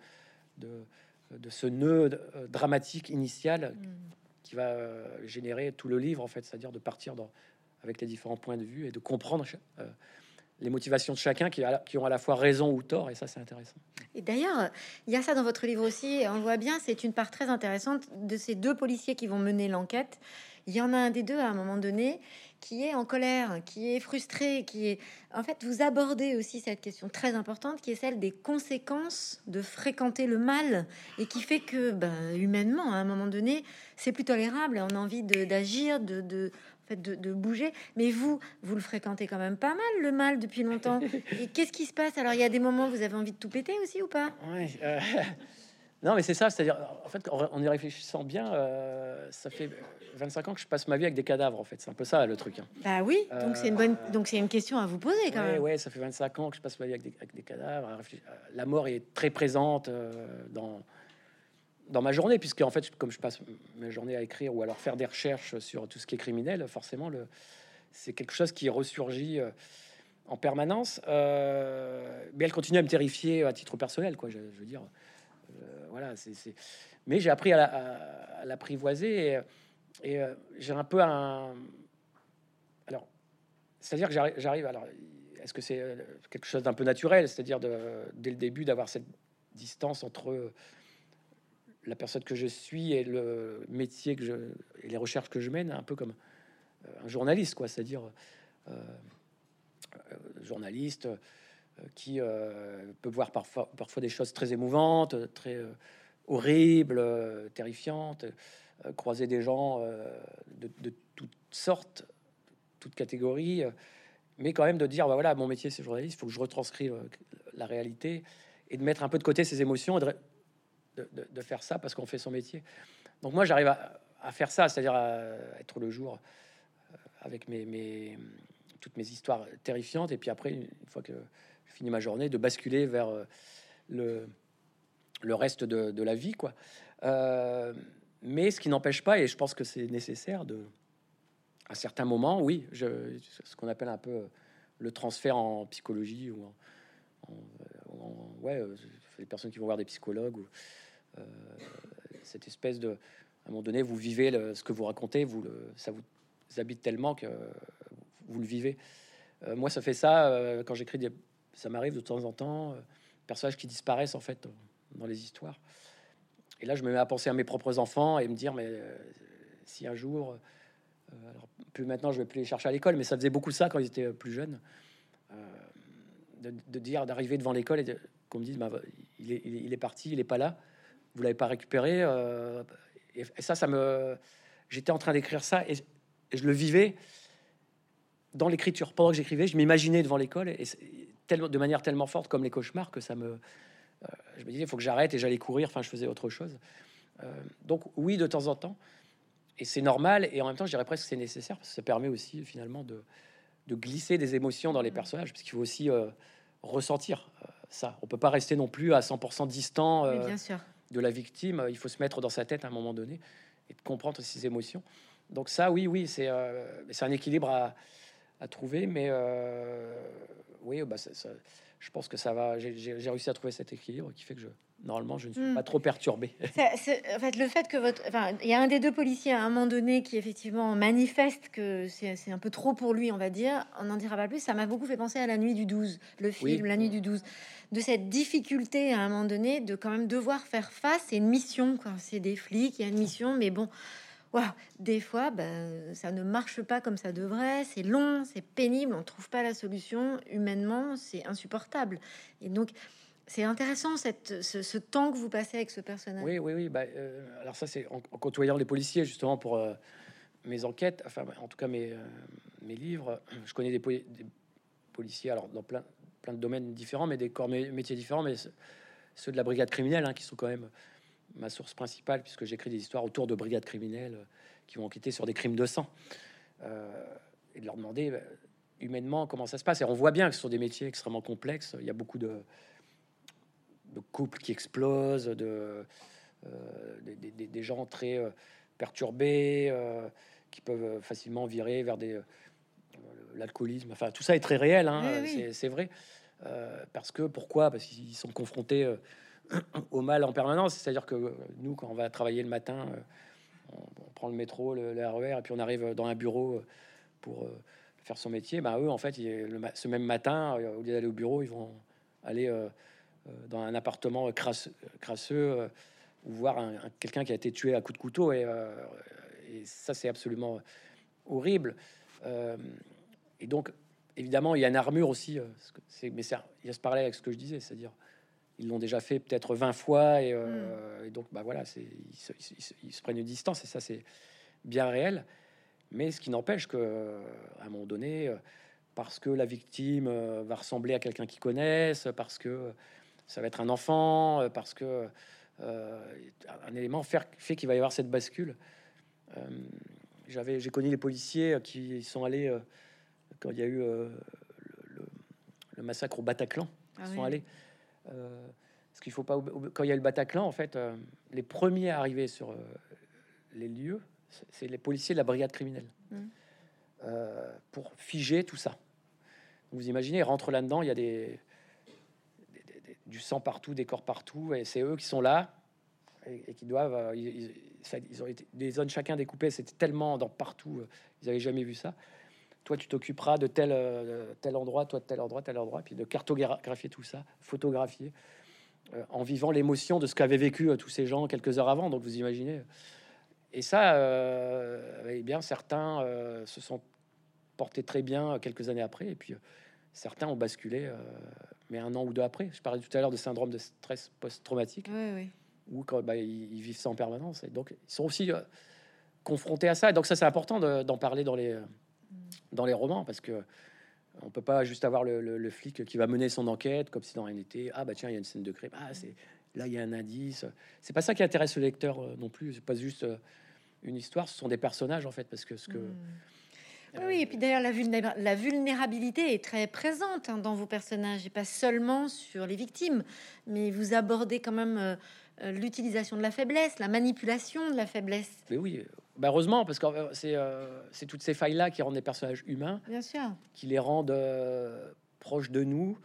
ce nœud dramatique initial qui va générer tout le livre, en fait, c'est-à-dire de partir avec les différents points de vue et de comprendre les motivations de chacun qui ont à la fois raison ou tort, et ça, c'est intéressant. Et d'ailleurs, il y a ça dans votre livre aussi, et on le voit bien, c'est une part très intéressante de ces deux policiers qui vont mener l'enquête. Il y en a un des deux à un moment donné qui est en colère, qui est frustré, qui est... En fait, vous abordez aussi cette question très importante qui est celle des conséquences de fréquenter le mal, et qui fait que, humainement, à un moment donné, c'est plus tolérable, on a envie d'agir, de bouger. Mais vous le fréquentez quand même pas mal, le mal, depuis longtemps. Et qu'est-ce qui se passe? Alors, il y a des moments où vous avez envie de tout péter aussi, ou pas? Ouais, non, mais c'est ça, c'est-à-dire, en fait, en y réfléchissant bien, ça fait 25 ans que je passe ma vie avec des cadavres, en fait. C'est un peu ça, le truc. Hein. Bah oui, donc c'est une bonne... Donc c'est une question à vous poser, quand même. Ouais, ça fait 25 ans que je passe ma vie avec des cadavres. La mort est très présente dans ma journée, puisque en fait, comme je passe ma journée à écrire ou alors faire des recherches sur tout ce qui est criminel, forcément, c'est quelque chose qui ressurgit en permanence. Mais elle continue à me terrifier à titre personnel, quoi. Je veux dire, voilà, mais j'ai appris à l'apprivoiser, et j'ai un peu alors, c'est-à-dire que j'arrive. Alors, est-ce que c'est quelque chose d'un peu naturel, c'est-à-dire dès le début d'avoir cette distance entre la personne que je suis et le métier et les recherches que je mène, un peu comme un journaliste, quoi. C'est-à-dire journaliste qui peut voir parfois des choses très émouvantes, très horribles, terrifiantes, croiser des gens de toutes sortes, toutes catégories, mais quand même de dire, voilà, mon métier c'est journaliste, il faut que je retranscrive la réalité, et de mettre un peu de côté ses émotions, et de faire ça parce qu'on fait son métier. Donc moi, j'arrive à faire ça, c'est-à-dire à être le jour avec toutes mes histoires terrifiantes, et puis après, une fois que je finis ma journée, de basculer vers le reste de la vie, quoi. Mais ce qui n'empêche pas, et je pense que c'est nécessaire, à certains moments, oui, ce qu'on appelle un peu le transfert en psychologie, ou les personnes qui vont voir des psychologues, ou cette espèce de, à un moment donné, vous vivez ce que vous racontez, ça vous habite tellement que vous le vivez. Moi, ça fait ça quand j'écris ça m'arrive de temps en temps, personnages qui disparaissent en fait dans les histoires. Et là, je me mets à penser à mes propres enfants et me dire, mais si un jour Alors, plus maintenant, je vais plus les chercher à l'école, mais ça faisait beaucoup ça quand ils étaient plus jeunes. D'arriver devant l'école et qu'on me dise, bah, il est parti, il est pas là, vous l'avez pas récupéré. Et ça me... J'étais en train d'écrire ça et je le vivais dans l'écriture. Pendant que j'écrivais, je m'imaginais devant l'école de manière tellement forte comme les cauchemars que ça me... je me disais, il faut que j'arrête et j'allais courir. Enfin, je faisais autre chose. Donc oui, de temps en temps. Et c'est normal. Et en même temps, je dirais presque que c'est nécessaire parce que ça permet aussi finalement de glisser des émotions dans les personnages. Parce qu'il faut aussi ressentir ça. On peut pas rester non plus à 100% distant Oui, bien sûr. de la victime. Il faut se mettre dans sa tête à un moment donné et de comprendre ses émotions. Donc ça, oui, c'est un équilibre à trouver. Mais oui, bah, je pense que ça va. J'ai réussi à trouver cet équilibre qui fait que normalement, je ne suis pas trop perturbé. En fait, le fait que il y a un des deux policiers à un moment donné qui effectivement manifeste que c'est un peu trop pour lui, on va dire. On n'en dira pas plus. Ça m'a beaucoup fait penser à La Nuit du 12, le film Oui. La Nuit du 12, de cette difficulté à un moment donné de quand même devoir faire face. C'est une mission, quoi. C'est des flics, il y a une mission, mais bon. Voilà, des fois, ça ne marche pas comme ça devrait, c'est long, c'est pénible, on trouve pas la solution. Humainement, c'est insupportable. Et donc, c'est intéressant ce temps que vous passez avec ce personnage. Oui. Bah, alors ça, c'est en côtoyant les policiers, justement, pour mes enquêtes, enfin, en tout cas, mes livres. Je connais des policiers, alors, dans plein de domaines différents, mais des corps métiers différents, mais ceux de la brigade criminelle, hein, qui sont quand même ma source principale, puisque j'écris des histoires autour de brigades criminelles qui vont enquêter sur des crimes de sang. Et de leur demander humainement comment ça se passe. Et on voit bien que ce sont des métiers extrêmement complexes. Il y a beaucoup de couples qui explosent, des gens très perturbés, qui peuvent facilement virer vers l'alcoolisme. Enfin, tout ça est très réel, hein, Oui. c'est vrai. Pourquoi? Parce qu'ils sont confrontés au mal en permanence. C'est-à-dire que nous, quand on va travailler le matin, on prend le métro, le RER, et puis on arrive dans un bureau pour faire son métier. Ben, eux, en fait, ce même matin, au lieu d'aller au bureau, ils vont aller dans un appartement crasseux ou voir quelqu'un qui a été tué à coups de couteau. Et ça, c'est absolument horrible. Et donc, évidemment, il y a une armure aussi. Il y a ce parallèle avec ce que je disais, c'est-à-dire ils l'ont déjà fait peut-être 20 fois et donc bah voilà, ils se prennent une distance et ça c'est bien réel. Mais ce qui n'empêche que à un moment donné, parce que la victime va ressembler à quelqu'un qu'ils connaissent, parce que ça va être un enfant, parce que un élément fait qu'il va y avoir cette bascule. J'ai connu les policiers qui sont allés quand il y a eu le massacre au Bataclan. Ils sont allés. Parce qu'il faut pas quand il y a eu le Bataclan, en fait, les premiers à arriver sur les lieux, c'est les policiers de la brigade criminelle pour figer tout ça. Vous imaginez, ils rentrent là-dedans, il y a du sang partout, des corps partout, et c'est eux qui sont là et qui doivent. Ils ont été des zones chacun découpées, c'était tellement dans partout, ils avaient jamais vu ça. Toi, tu t'occuperas de tel endroit, toi de tel endroit, puis de cartographier tout ça, photographier, en vivant l'émotion de ce qu'avaient vécu tous ces gens quelques heures avant. Donc, vous imaginez. Et ça, eh bien, certains se sont portés très bien quelques années après, et puis certains ont basculé, mais un an ou deux après. Je parlais tout à l'heure de syndrome de stress post-traumatique, où quand, ils vivent ça en permanence. Et donc, ils sont aussi confrontés à ça. Et donc, ça, c'est important d'en parler dans les romans, parce que on peut pas juste avoir le flic qui va mener son enquête comme si dans rien n'était. Ah bah tiens, il y a une scène de crime. Ah, c'est là, il y a un indice. C'est pas ça qui intéresse le lecteur non plus. C'est pas juste une histoire. Ce sont des personnages en fait, parce que Oui, et puis d'ailleurs, la vulnérabilité est très présente dans vos personnages, et pas seulement sur les victimes, mais vous abordez quand même l'utilisation de la faiblesse, la manipulation de la faiblesse. Mais oui, heureusement, parce que c'est toutes ces failles-là qui rendent les personnages humains, Bien sûr. qui les rendent proches de nous.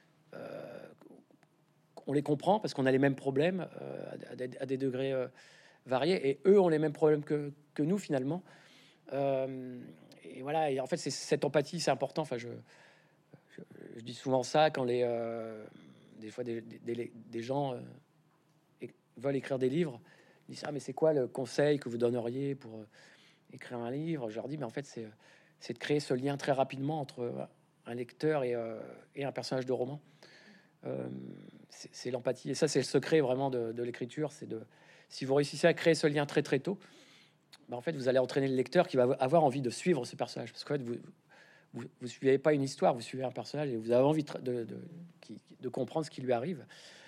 On les comprend parce qu'on a les mêmes problèmes à des degrés variés, et eux ont les mêmes problèmes que nous finalement. Et voilà, et en fait, c'est cette empathie, c'est important. Enfin, je dis souvent ça quand des fois des gens veulent écrire des livres. Ils disent: ah, mais c'est quoi le conseil que vous donneriez pour écrire un livre, je leur dis, mais en fait, c'est de créer ce lien très rapidement entre un lecteur et un personnage de roman. C'est l'empathie. Et ça, c'est le secret vraiment de l'écriture. C'est de, si vous réussissez à créer ce lien très très tôt, en fait, vous allez entraîner le lecteur qui va avoir envie de suivre ce personnage. Parce qu'en fait, vous suivez pas une histoire, vous suivez un personnage et vous avez envie de comprendre ce qui lui arrive.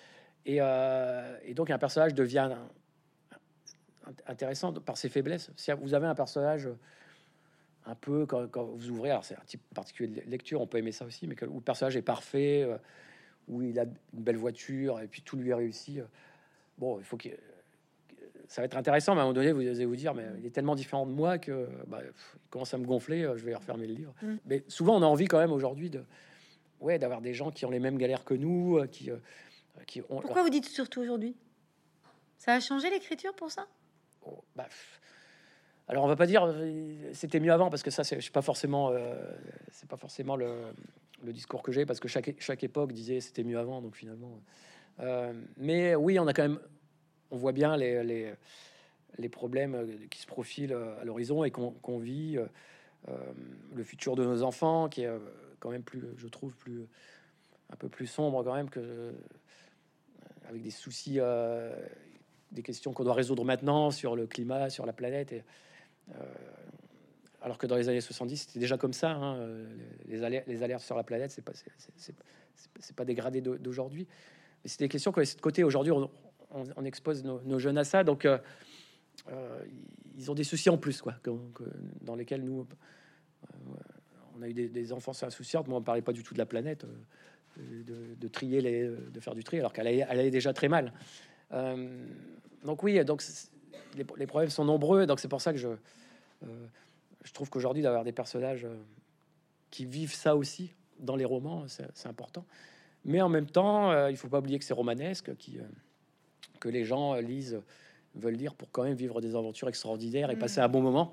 Et donc, un personnage devient intéressant par ses faiblesses. Si vous avez un personnage un peu quand vous ouvrez, alors c'est un type particulier de lecture, on peut aimer ça aussi, mais où le personnage est parfait, où il a une belle voiture et puis tout lui est réussi. Bon, il faut que ça va être intéressant, mais à un moment donné, vous allez vous dire, mais il est tellement différent de moi que il commence à me gonfler, je vais refermer le livre. Mais souvent, on a envie quand même aujourd'hui d'avoir des gens qui ont les mêmes galères que nous, qui ont. Pourquoi vous dites surtout aujourd'hui? Ça a changé l'écriture pour ça? Alors on va pas dire c'était mieux avant parce que ça c'est pas forcément le discours que j'ai parce que chaque époque disait c'était mieux avant donc finalement mais oui on voit bien les problèmes qui se profilent à l'horizon et qu'on vit le futur de nos enfants qui est quand même plus, je trouve, un peu plus sombre quand même que avec des soucis des questions qu'on doit résoudre maintenant sur le climat, sur la planète alors que dans les années 70 c'était déjà comme ça hein, les alertes sur la planète c'est pas dégradé d'aujourd'hui mais c'est des questions que de côté aujourd'hui on expose nos jeunes à ça donc ils ont des soucis en plus quoi dans lesquels nous on a eu des enfances insouciantes. Moi on parlait pas du tout de la planète de trier de faire du tri alors qu'elle allait déjà très mal donc oui donc les problèmes sont nombreux donc c'est pour ça que je trouve qu'aujourd'hui d'avoir des personnages qui vivent ça aussi dans les romans c'est important mais en même temps il faut pas oublier que c'est romanesque que les gens veulent lire pour quand même vivre des aventures extraordinaires et passer un bon moment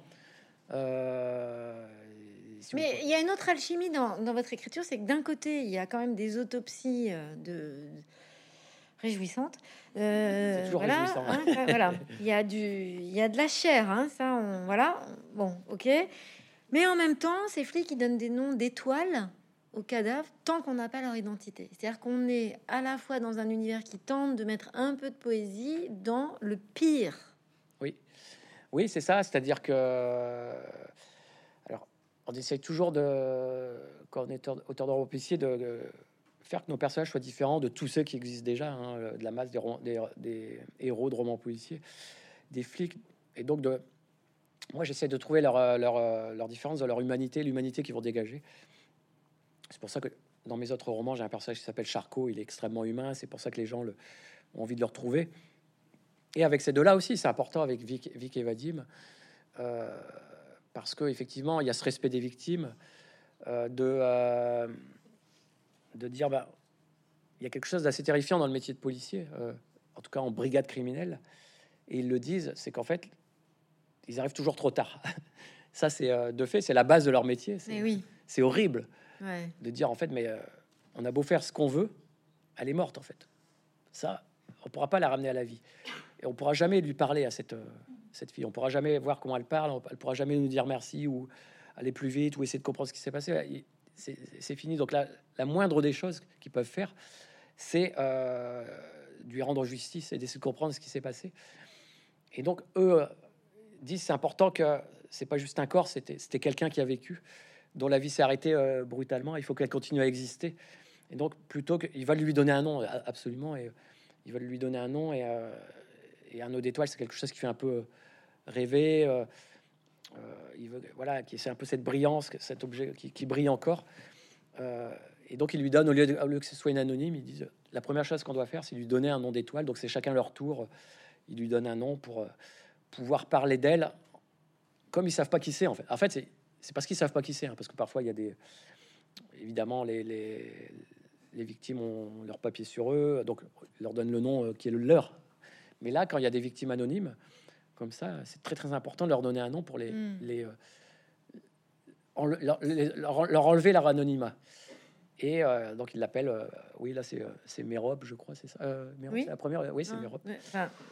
mais il y a une autre alchimie dans votre écriture, c'est que d'un côté il y a quand même des autopsies réjouissantes. C'est toujours voilà, réjouissant. hein, voilà. Il y a de la chair, hein, ça, voilà. Bon, ok. Mais en même temps, ces flics qui donnent des noms d'étoiles aux cadavres tant qu'on n'a pas leur identité. C'est-à-dire qu'on est à la fois dans un univers qui tente de mettre un peu de poésie dans le pire. Oui, c'est ça. C'est-à-dire que alors on essaye toujours quand on est auteur de roman policier de faire que nos personnages soient différents de tous ceux qui existent déjà, hein, de la masse des héros de romans policiers, des flics, et donc moi j'essaie de trouver leur différence dans leur humanité, l'humanité qu'ils vont dégager. C'est pour ça que dans mes autres romans, j'ai un personnage qui s'appelle Charcot, il est extrêmement humain, c'est pour ça que les gens ont envie de le retrouver. Et avec ces deux-là aussi, c'est important avec Vic et Vadim, parce que effectivement, il y a ce respect des victimes, de dire il y a quelque chose d'assez terrifiant dans le métier de policier, en tout cas en brigade criminelle, et ils le disent, c'est qu'en fait ils arrivent toujours trop tard. Ça c'est de fait c'est la base de leur métier. C'est horrible de dire en fait mais on a beau faire ce qu'on veut, elle est morte en fait. Ça on pourra pas la ramener à la vie et on pourra jamais lui parler à cette fille, on pourra jamais voir comment elle parle, elle pourra jamais nous dire merci ou aller plus vite ou essayer de comprendre ce qui s'est passé. C'est fini. Donc la moindre des choses qu'ils peuvent faire, c'est lui rendre justice et d'essayer de comprendre ce qui s'est passé. Et donc eux disent c'est important que c'est pas juste un corps, c'était quelqu'un qui a vécu, dont la vie s'est arrêtée brutalement. Il faut qu'elle continue à exister. Et donc plutôt qu'il va lui donner un nom, absolument, et il va lui donner un nom et un eau d'étoile, c'est quelque chose qui fait un peu rêver. Il veut, voilà, c'est un peu cette brillance, cet objet qui brille encore. Et donc, il lui donne, au lieu que ce soit une anonyme, ils disent la première chose qu'on doit faire, c'est lui donner un nom d'étoile. Donc, c'est chacun leur tour. Ils lui donnent un nom pour pouvoir parler d'elle, comme ils savent pas qui c'est. En fait, c'est parce qu'ils savent pas qui c'est, hein, parce que parfois, il y a évidemment, les victimes ont leur papier sur eux, donc ils leur donnent le nom qui est le leur. Mais là, quand il y a des victimes anonymes, comme ça, c'est très très important de leur donner un nom pour leur enlever leur anonymat. Et donc il l'appelle, oui là c'est Mérope, je crois, c'est ça. Mérope, oui. C'est la première, oui c'est Mérope. Enfin,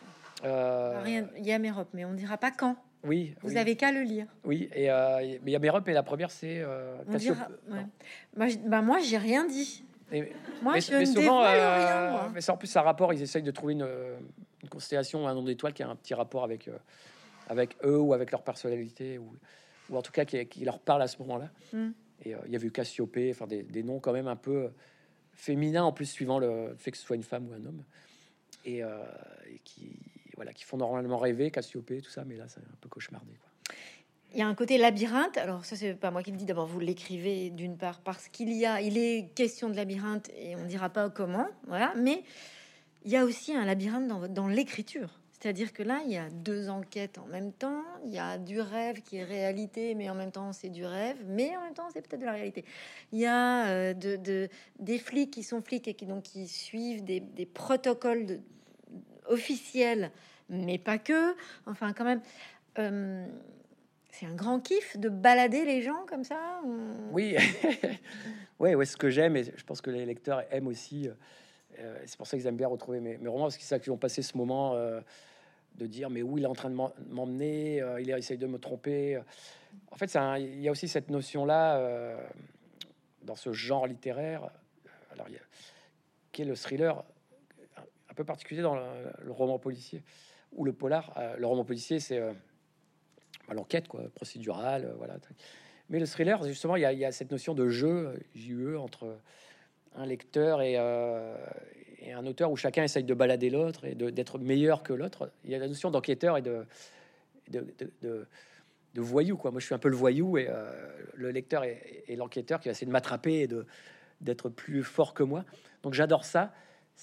Rien, il y a Mérop, mais on dira pas quand. Oui, Vous oui, avez qu'à le lire. oui. Et mais il y a Mérope, et la première, c'est On Cassiopée. dira. Ouais. Non. Moi, j'ai rien dit. Et- Moi, je mais ne souvent, dévoile rien, moi. mais c'est en plus ça rapport. Ils essayent de trouver une constellation, un nombre d'étoiles qui a un petit rapport avec eux ou avec leur personnalité, ou en tout cas qui leur parle à ce moment-là. Hmm. Et il y a eu Cassiopée, enfin des noms quand même un peu féminins en plus, suivant le fait que ce soit une femme ou un homme, et qui voilà, qui font normalement rêver, Cassiopée, tout ça, mais là c'est un peu cauchemardé, quoi. Il y a un côté labyrinthe. Alors ça, c'est pas moi qui le dis. D'abord, vous l'écrivez d'une part parce il est question de labyrinthe et on dira pas comment. Voilà. Mais il y a aussi un labyrinthe dans l'écriture. C'est-à-dire que là, il y a deux enquêtes en même temps. Il y a du rêve qui est réalité, mais en même temps, c'est du rêve, mais en même temps, c'est peut-être de la réalité. Il y a des flics qui sont flics et qui suivent des protocoles officiels, mais pas que. Enfin, quand même. Euh, c'est un grand kiff de balader les gens comme ça. Oui, ouais, ouais, ce que j'aime, et je pense que les lecteurs aiment aussi. C'est pour ça qu'ils aiment bien retrouver mes romans, parce qu'ils savent qu'ils ont passé ce moment de dire mais où il est en train de m'emmener, il essaye de me tromper. En fait, il y a aussi cette notion-là dans ce genre littéraire. Alors, qui est le thriller un peu particulier dans le roman policier ou le polar. Le roman policier, c'est l'enquête, quoi, procédurale, voilà. Mais le thriller, justement, il y a cette notion de jeu, JE, entre un lecteur et un auteur où chacun essaye de balader l'autre et d'être meilleur que l'autre. Il y a la notion d'enquêteur et de, de, de- de voyou, quoi. Moi, je suis un peu le voyou, et le lecteur et l'enquêteur qui va essayer de m'attraper et d'être plus fort que moi. Donc j'adore ça.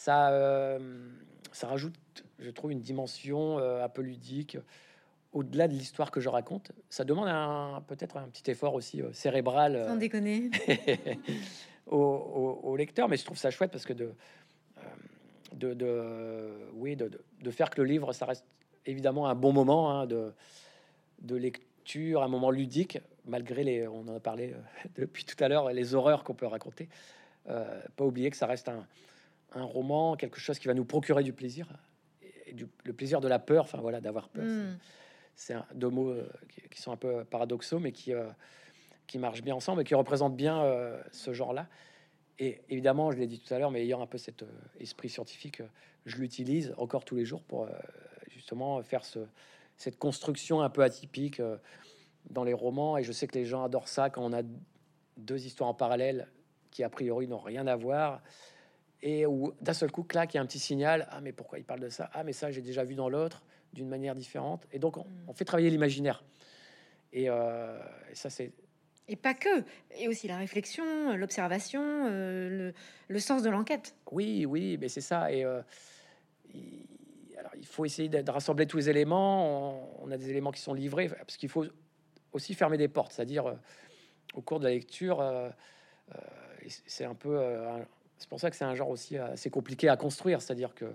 Ça rajoute, je trouve, une dimension un peu ludique au-delà de l'histoire que je raconte. Ça demande peut-être un petit effort aussi cérébral Sans déconner. au lecteur, mais je trouve ça chouette parce que de faire que le livre, ça reste évidemment un bon moment, hein, de lecture, un moment ludique, malgré on en a parlé depuis tout à l'heure, les horreurs qu'on peut raconter. Pas oublier que ça reste un roman, quelque chose qui va nous procurer du plaisir, et le plaisir de la peur, enfin voilà, d'avoir peur. C'est deux mots qui sont un peu paradoxaux, mais qui marchent bien ensemble et qui représentent bien ce genre-là. Et évidemment, je l'ai dit tout à l'heure, mais ayant un peu cet esprit scientifique, je l'utilise encore tous les jours pour justement faire cette construction un peu atypique dans les romans. Et je sais que les gens adorent ça quand on a deux histoires en parallèle qui a priori n'ont rien à voir, et où d'un seul coup, clac, il y a un petit signal. Ah, mais pourquoi il parle de ça? Ah, mais ça, j'ai déjà vu dans l'autre d'une manière différente. Et donc, on fait travailler l'imaginaire. Et ça, c'est... Et pas que. Et aussi la réflexion, l'observation, le sens de l'enquête. Oui, oui, mais c'est ça. Et alors, il faut essayer de rassembler tous les éléments. On a des éléments qui sont livrés, parce qu'il faut aussi fermer des portes. C'est-à-dire, au cours de la lecture, c'est un peu... c'est pour ça que c'est un genre aussi assez compliqué à construire. C'est-à-dire que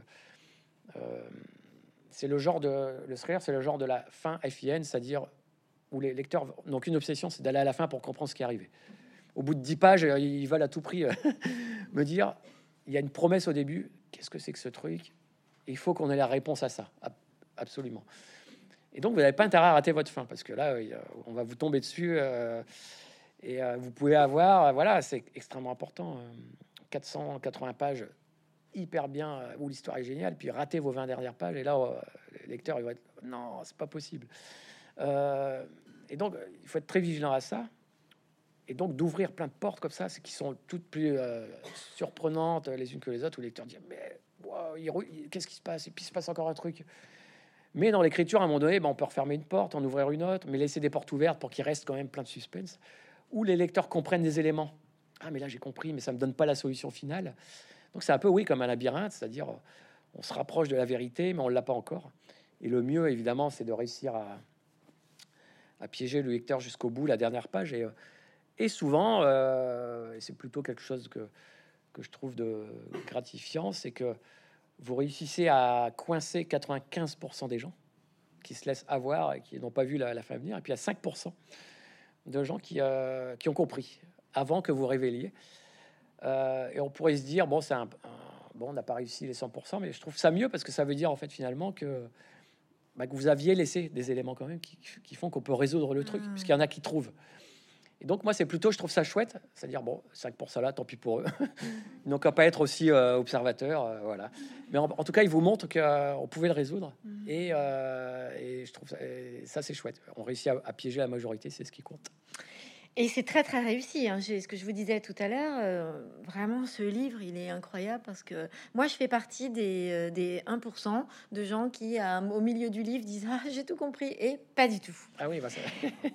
c'est le genre le thriller, c'est le genre de la fin FIN, c'est-à-dire où les lecteurs n'ont qu'une obsession, c'est d'aller à la fin pour comprendre ce qui est arrivé. Au bout de 10 pages, ils veulent à tout prix me dire, il y a une promesse au début, qu'est-ce que c'est que ce truc? Il faut qu'on ait la réponse à ça, absolument. Et donc, vous n'avez pas intérêt à rater votre fin, parce que là, on va vous tomber dessus, et vous pouvez avoir, voilà, c'est extrêmement important, 480 pages hyper bien, où l'histoire est géniale, puis rater vos 20 dernières pages, et là, les lecteurs, ils vont être, non, c'est pas possible. Et donc, il faut être très vigilant à ça. Et donc, d'ouvrir plein de portes comme ça, c'est qui sont toutes plus surprenantes les unes que les autres, où les lecteurs disent, mais wow, qu'est-ce qui se passe? Et puis, il se passe encore un truc. Mais dans l'écriture, à un moment donné, on peut refermer une porte, en ouvrir une autre, mais laisser des portes ouvertes pour qu'il reste quand même plein de suspense, où les lecteurs comprennent des éléments. Ah, mais là, j'ai compris, mais ça me donne pas la solution finale. Donc, c'est un peu, oui, comme un labyrinthe, c'est-à-dire, on se rapproche de la vérité, mais on l'a pas encore. Et le mieux, évidemment, c'est de réussir à piéger le lecteur jusqu'au bout, la dernière page. Et souvent, et c'est plutôt quelque chose que je trouve de gratifiant, c'est que vous réussissez à coincer 95% des gens qui se laissent avoir et qui n'ont pas vu la fin venir. Et puis il y a 5% de gens qui ont compris avant que vous révéliez. Et on pourrait se dire, bon, bon, on n'a pas réussi les 100%, mais je trouve ça mieux parce que ça veut dire en fait finalement que que vous aviez laissé des éléments quand même qui font qu'on peut résoudre le truc, puisqu'il y en a qui trouvent. Et donc moi, c'est plutôt, je trouve ça chouette, c'est-à-dire bon, 5% là, tant pis pour eux. Ils n'ont qu'à pas être aussi observateurs, voilà. Mais en tout cas, ils vous montrent qu'on pouvait le résoudre, et je trouve ça c'est chouette. On réussit à piéger la majorité, c'est ce qui compte. Et c'est très très réussi. Hein. Ce que je vous disais tout à l'heure, vraiment ce livre, il est incroyable parce que moi je fais partie des 1% de gens qui, au milieu du livre, disent ah j'ai tout compris et pas du tout. Ah oui, bah ça.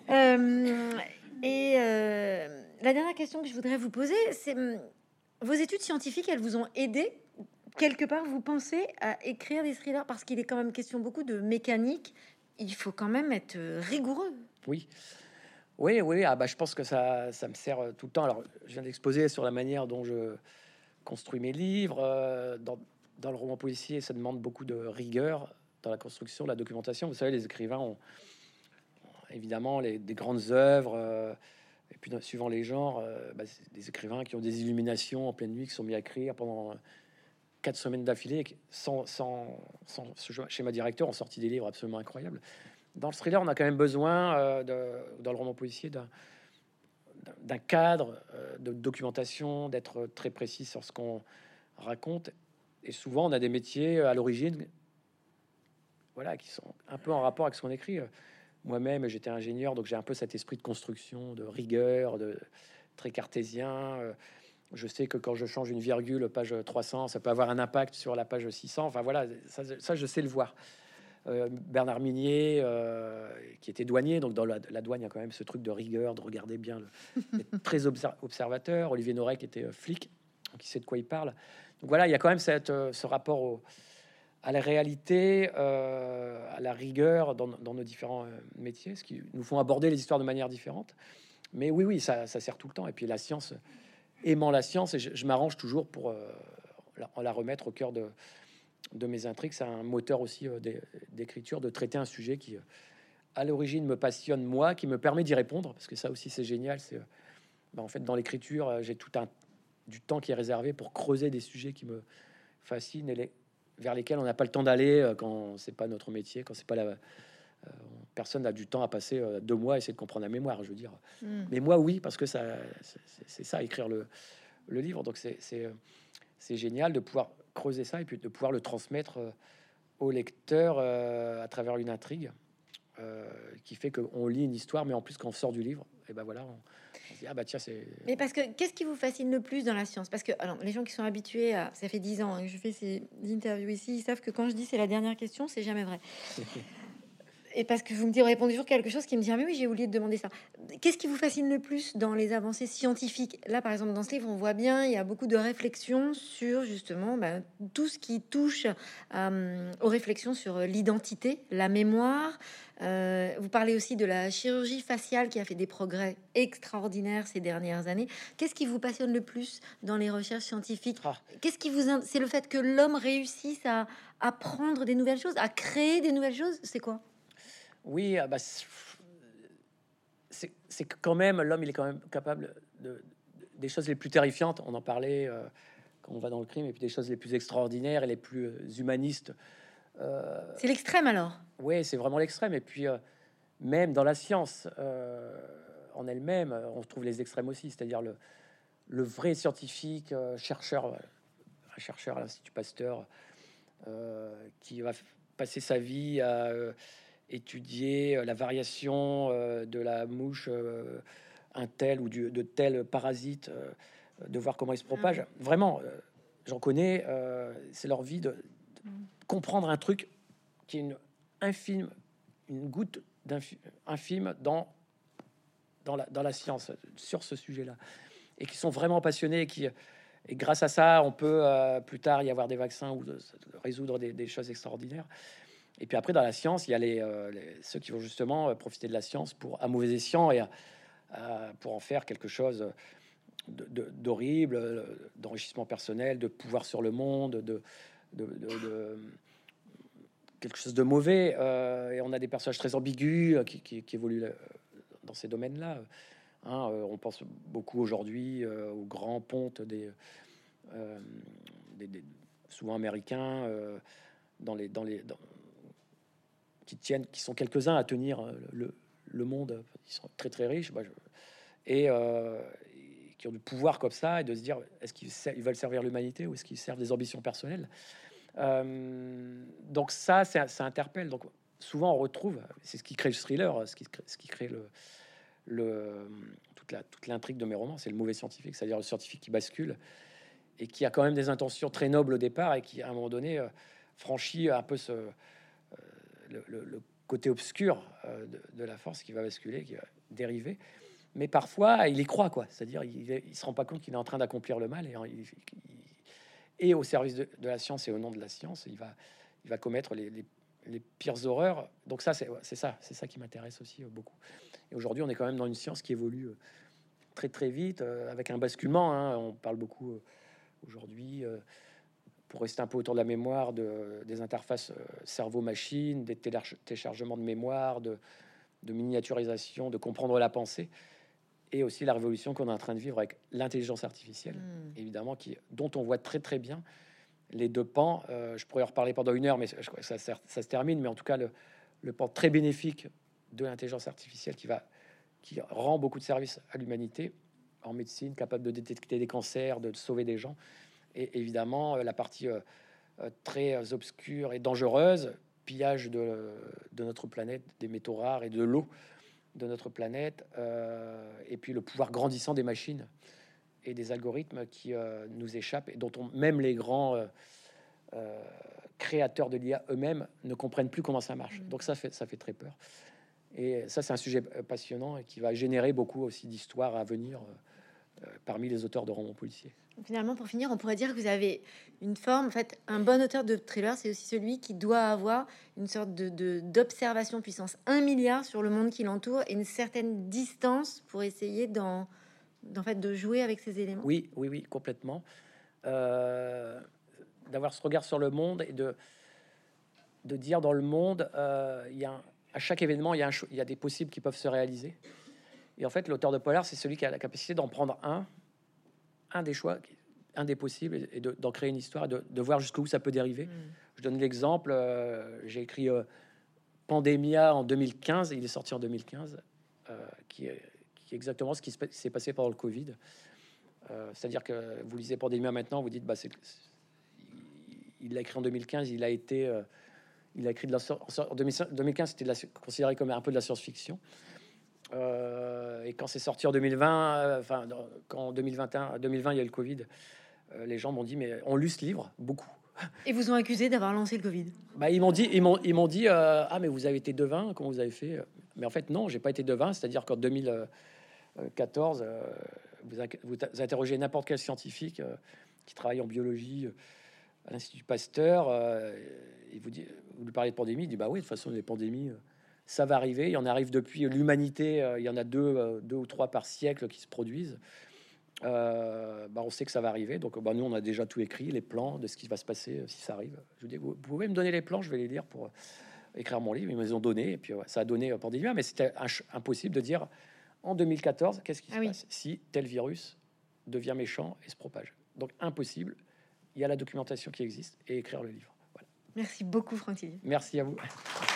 La dernière question que je voudrais vous poser, c'est vos études scientifiques, elles vous ont aidé quelque part, vous pensez, à écrire des thrillers parce qu'il est quand même question beaucoup de mécanique. Il faut quand même être rigoureux. Oui. Oui, ah bah, je pense que ça me sert tout le temps. Alors, je viens d'exposer sur la manière dont je construis mes livres. Dans le roman policier, ça demande beaucoup de rigueur dans la construction, la documentation. Vous savez, les écrivains ont évidemment des grandes œuvres, et puis suivant les genres, c'est des écrivains qui ont des illuminations en pleine nuit, qui sont mis à écrire pendant 4 semaines d'affilée, sans ce schéma directeur, ont sorti des livres absolument incroyables. Dans le thriller, on a quand même besoin, dans le roman policier, d'un cadre de documentation, d'être très précis sur ce qu'on raconte. Et souvent, on a des métiers à l'origine, voilà, qui sont un peu en rapport avec ce qu'on écrit. Moi-même, j'étais ingénieur, donc j'ai un peu cet esprit de construction, de rigueur, de très cartésien. Je sais que quand je change une virgule, page 300, ça peut avoir un impact sur la page 600. Enfin voilà, ça je sais le voir. Bernard Minier, qui était douanier, donc dans la douane, il y a quand même ce truc de rigueur, de regarder bien, d'être très observateur. Olivier Norey, qui était flic, qui sait de quoi il parle. Donc voilà, il y a quand même ce rapport à la réalité, à la rigueur dans nos différents métiers, ce qui nous font aborder les histoires de manière différente. Mais oui, ça sert tout le temps. Et puis la science, aimant la science, et je m'arrange toujours pour la remettre au cœur de mes intrigues. C'est un moteur aussi d'écriture, de traiter un sujet qui, à l'origine, me passionne moi, qui me permet d'y répondre, parce que ça aussi c'est génial. C'est en fait dans l'écriture, j'ai du temps qui est réservé pour creuser des sujets qui me fascinent et vers lesquels on n'a pas le temps d'aller quand c'est pas notre métier, quand c'est pas personne n'a du temps à passer 2 mois à essayer de comprendre la mémoire, je veux dire. Mais moi oui, parce que c'est ça, écrire le livre. Donc c'est génial de pouvoir creuser ça et puis de pouvoir le transmettre au lecteur à travers une intrigue qui fait qu'on lit une histoire, mais en plus quand on sort du livre, et ben voilà, on se dit ah bah tiens c'est. Mais parce que qu'est-ce qui vous fascine le plus dans la science? Parce que alors les gens qui sont habitués à, ça fait 10 ans que je fais ces interviews ici, ils savent que quand je dis c'est la dernière question, c'est jamais vrai. Et parce que vous me répondez toujours quelque chose qui me dit ah mais oui j'ai oublié de demander ça. Qu'est-ce qui vous fascine le plus dans les avancées scientifiques? Là par exemple dans ce livre on voit bien il y a beaucoup de réflexions sur justement tout ce qui touche aux réflexions sur l'identité, la mémoire. Vous parlez aussi de la chirurgie faciale qui a fait des progrès extraordinaires ces dernières années. Qu'est-ce qui vous passionne le plus dans les recherches scientifiques? Qu'est-ce qui c'est le fait que l'homme réussisse à apprendre des nouvelles choses, à créer des nouvelles choses? C'est quoi? Oui, c'est que quand même l'homme, il est quand même capable des choses les plus terrifiantes. On en parlait quand on va dans le crime, et puis des choses les plus extraordinaires et les plus humanistes. C'est l'extrême alors. Oui, c'est vraiment l'extrême. Et puis même dans la science en elle-même, on trouve les extrêmes aussi. C'est-à-dire le vrai scientifique, un chercheur à l'Institut Pasteur, qui va passer sa vie à étudier la variation de la mouche un tel ou de tel parasite, de voir comment il se propage. Vraiment, j'en connais, c'est leur vie de comprendre un truc qui est une goutte infime dans la science sur ce sujet-là, et qui sont vraiment passionnés, et grâce à ça, on peut plus tard y avoir des vaccins ou résoudre des choses extraordinaires. Et puis après, dans la science, il y a ceux qui vont justement profiter de la science à mauvais escient et pour en faire quelque chose d'horrible, d'enrichissement personnel, de pouvoir sur le monde, de quelque chose de mauvais. Et on a des personnages très ambigus qui évoluent dans ces domaines-là. On pense beaucoup aujourd'hui aux grands pontes souvent américains dans qui sont quelques-uns à tenir le monde. Ils sont très très riches, et qui ont du pouvoir comme ça, et de se dire, est-ce qu'ils veulent servir l'humanité ou est-ce qu'ils servent des ambitions personnelles. Donc ça interpelle. Donc souvent on retrouve, c'est ce qui crée le thriller, ce qui crée toute l'intrigue de mes romans, c'est le mauvais scientifique, c'est-à-dire le scientifique qui bascule et qui a quand même des intentions très nobles au départ et qui à un moment donné franchit un peu le côté obscur de la force, qui va basculer, qui va dériver. Mais parfois il y croit, quoi. C'est-à-dire il se rend pas compte qu'il est en train d'accomplir le mal, et au service de la science et au nom de la science, il va commettre les pires horreurs. Donc ça, c'est ça qui m'intéresse aussi beaucoup. Et aujourd'hui, on est quand même dans une science qui évolue très très vite, avec un basculement. Hein. On parle beaucoup aujourd'hui, pour rester un peu autour de la mémoire, des interfaces cerveau-machine, des téléchargements de mémoire, de miniaturisation, de comprendre la pensée, et aussi la révolution qu'on est en train de vivre avec l'intelligence artificielle, évidemment, dont on voit très très bien les deux pans. Je pourrais en reparler pendant une heure, mais je crois que ça se termine. Mais en tout cas, le pan très bénéfique de l'intelligence artificielle qui rend beaucoup de services à l'humanité en médecine, capable de détecter des cancers, de sauver des gens. Et évidemment, la partie très obscure et dangereuse, pillage de notre planète, des métaux rares et de l'eau de notre planète, et puis le pouvoir grandissant des machines et des algorithmes qui nous échappent et dont même les grands créateurs de l'IA eux-mêmes ne comprennent plus comment ça marche. Donc ça fait très peur. Et ça, c'est un sujet passionnant et qui va générer beaucoup aussi d'histoires à venir parmi les auteurs de romans policiers. Finalement, pour finir, on pourrait dire que vous avez une forme, en fait, un bon auteur de thriller, c'est aussi celui qui doit avoir une sorte d'observation puissance 1 milliard sur le monde qui l'entoure et une certaine distance pour essayer de jouer avec ces éléments. Oui, complètement. D'avoir ce regard sur le monde et de dire dans le monde, à chaque événement, il y a des possibles qui peuvent se réaliser. Et en fait, l'auteur de polar, c'est celui qui a la capacité d'en prendre un des choix, un des possibles, et d'en créer une histoire, de voir jusqu'où ça peut dériver. Je donne l'exemple, j'ai écrit Pandemia en 2015, il est sorti en 2015, qui est exactement ce qui s'est passé pendant le Covid. C'est-à-dire que vous lisez Pandemia maintenant, vous dites, il l'a écrit en 2015, il a écrit en 2015, c'était considéré comme un peu de la science-fiction. Et quand c'est sorti en 2020, quand en 2020 il y a eu le Covid, les gens m'ont dit, mais on lu ce livre beaucoup. Et vous ont accusé d'avoir lancé le Covid. Ils m'ont dit, ah, mais vous avez été devin, comment vous avez fait? Mais en fait, non, j'ai pas été devin. C'est-à-dire qu'en 2014, vous interrogez n'importe quel scientifique qui travaille en biologie à l'Institut Pasteur, il vous lui parlez de pandémie, il dit, bah oui, de toute façon, les pandémies, ça va arriver. Il y en arrive depuis l'humanité. Il y en a deux ou trois par siècle qui se produisent. On sait que ça va arriver. Donc, nous, on a déjà tout écrit, les plans de ce qui va se passer si ça arrive. Je vous dis, vous pouvez me donner les plans, je vais les lire pour écrire mon livre. Ils me les ont donné. Et puis, ça a donné Pandémie. Mais c'était impossible de dire en 2014, qu'est-ce qui se passe si tel virus devient méchant et se propage. Donc, impossible. Il y a la documentation qui existe et écrire le livre. Voilà. Merci beaucoup, Franck Tillier. Merci à vous.